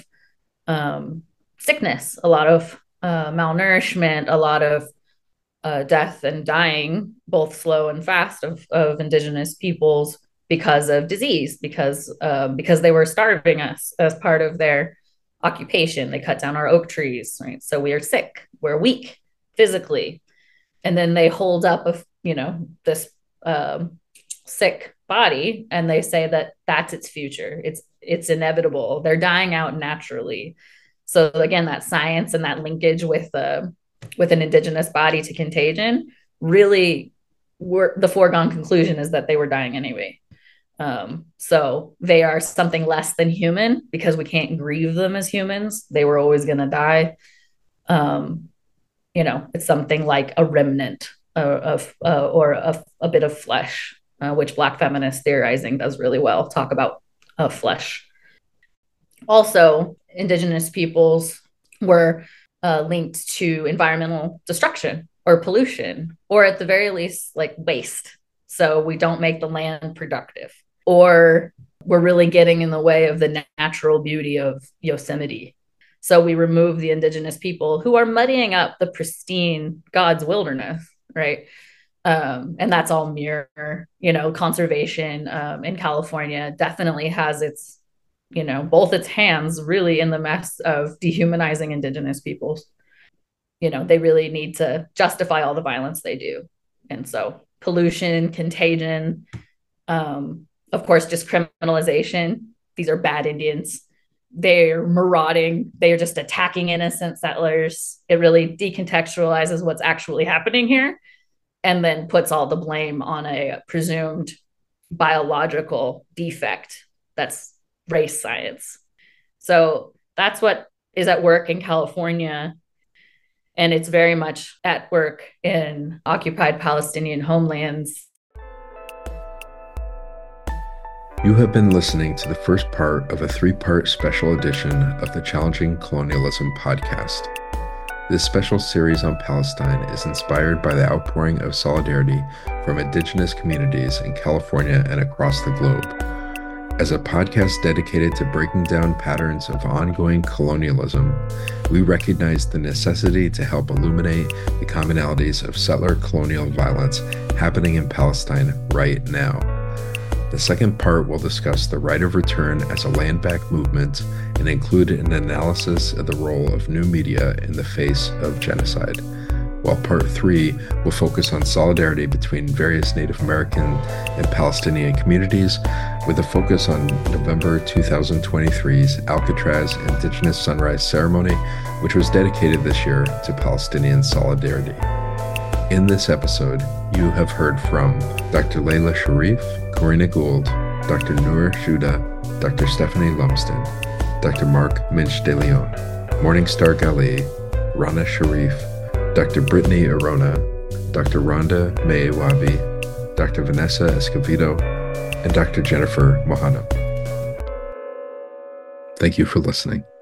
um, sickness, a lot of uh, malnourishment, a lot of uh, death and dying, both slow and fast, of, of indigenous peoples because of disease, because uh, because they were starving us as part of their occupation. They cut down our oak trees, right? So we are sick, we're weak physically, and then they hold up a you know this um, sick body, and they say that that's its future. It's it's inevitable. They're dying out naturally. So again, that science and that linkage with uh, with an indigenous body to contagion really were the foregone conclusion is that they were dying anyway. Um, so they are something less than human because we can't grieve them as humans. They were always going to die. Um, you know, it's something like a remnant uh, of uh, or a, a bit of flesh, uh, which Black feminist theorizing does really well, talk about uh, flesh. Also, indigenous peoples were uh, linked to environmental destruction or pollution, or at the very least, like waste. So we don't make the land productive, or we're really getting in the way of the natural beauty of Yosemite. So we remove the indigenous people who are muddying up the pristine God's wilderness, right? Um, and that's all mirror, you know, conservation um, in California definitely has its, you know, both its hands really in the mess of dehumanizing indigenous peoples. You know, they really need to justify all the violence they do. And so pollution, contagion, um, of course, just criminalization. These are bad Indians. They're marauding. They are just attacking innocent settlers. It really decontextualizes what's actually happening here, and then puts all the blame on a presumed biological defect that's race science. So that's what is at work in California. And it's very much at work in occupied Palestinian homelands. You have been listening to the first part of a three-part special edition of the Challenging Colonialism podcast. This special series on Palestine is inspired by the outpouring of solidarity from indigenous communities in California and across the globe. As a podcast dedicated to breaking down patterns of ongoing colonialism, we recognize the necessity to help illuminate the commonalities of settler colonial violence happening in Palestine right now. The second part will discuss the right of return as a land-back movement and include an analysis of the role of new media in the face of genocide. while part three will focus on solidarity between various Native American and Palestinian communities, with a focus on November two thousand twenty-three's Alcatraz Indigenous Sunrise Ceremony, which was dedicated this year to Palestinian solidarity. In this episode, you have heard from Doctor Layla Sharif, Corina Gould, Doctor Noor Juda, Doctor Stephanie Lumsden, Doctor Mark Minch de Leon, Morningstar Ghali, Rana Sharif, Doctor Brittany Arona, Doctor Rhonda Meyewabi, Doctor Vanessa Escovedo, and Doctor Jennifer Mohana. Thank you for listening.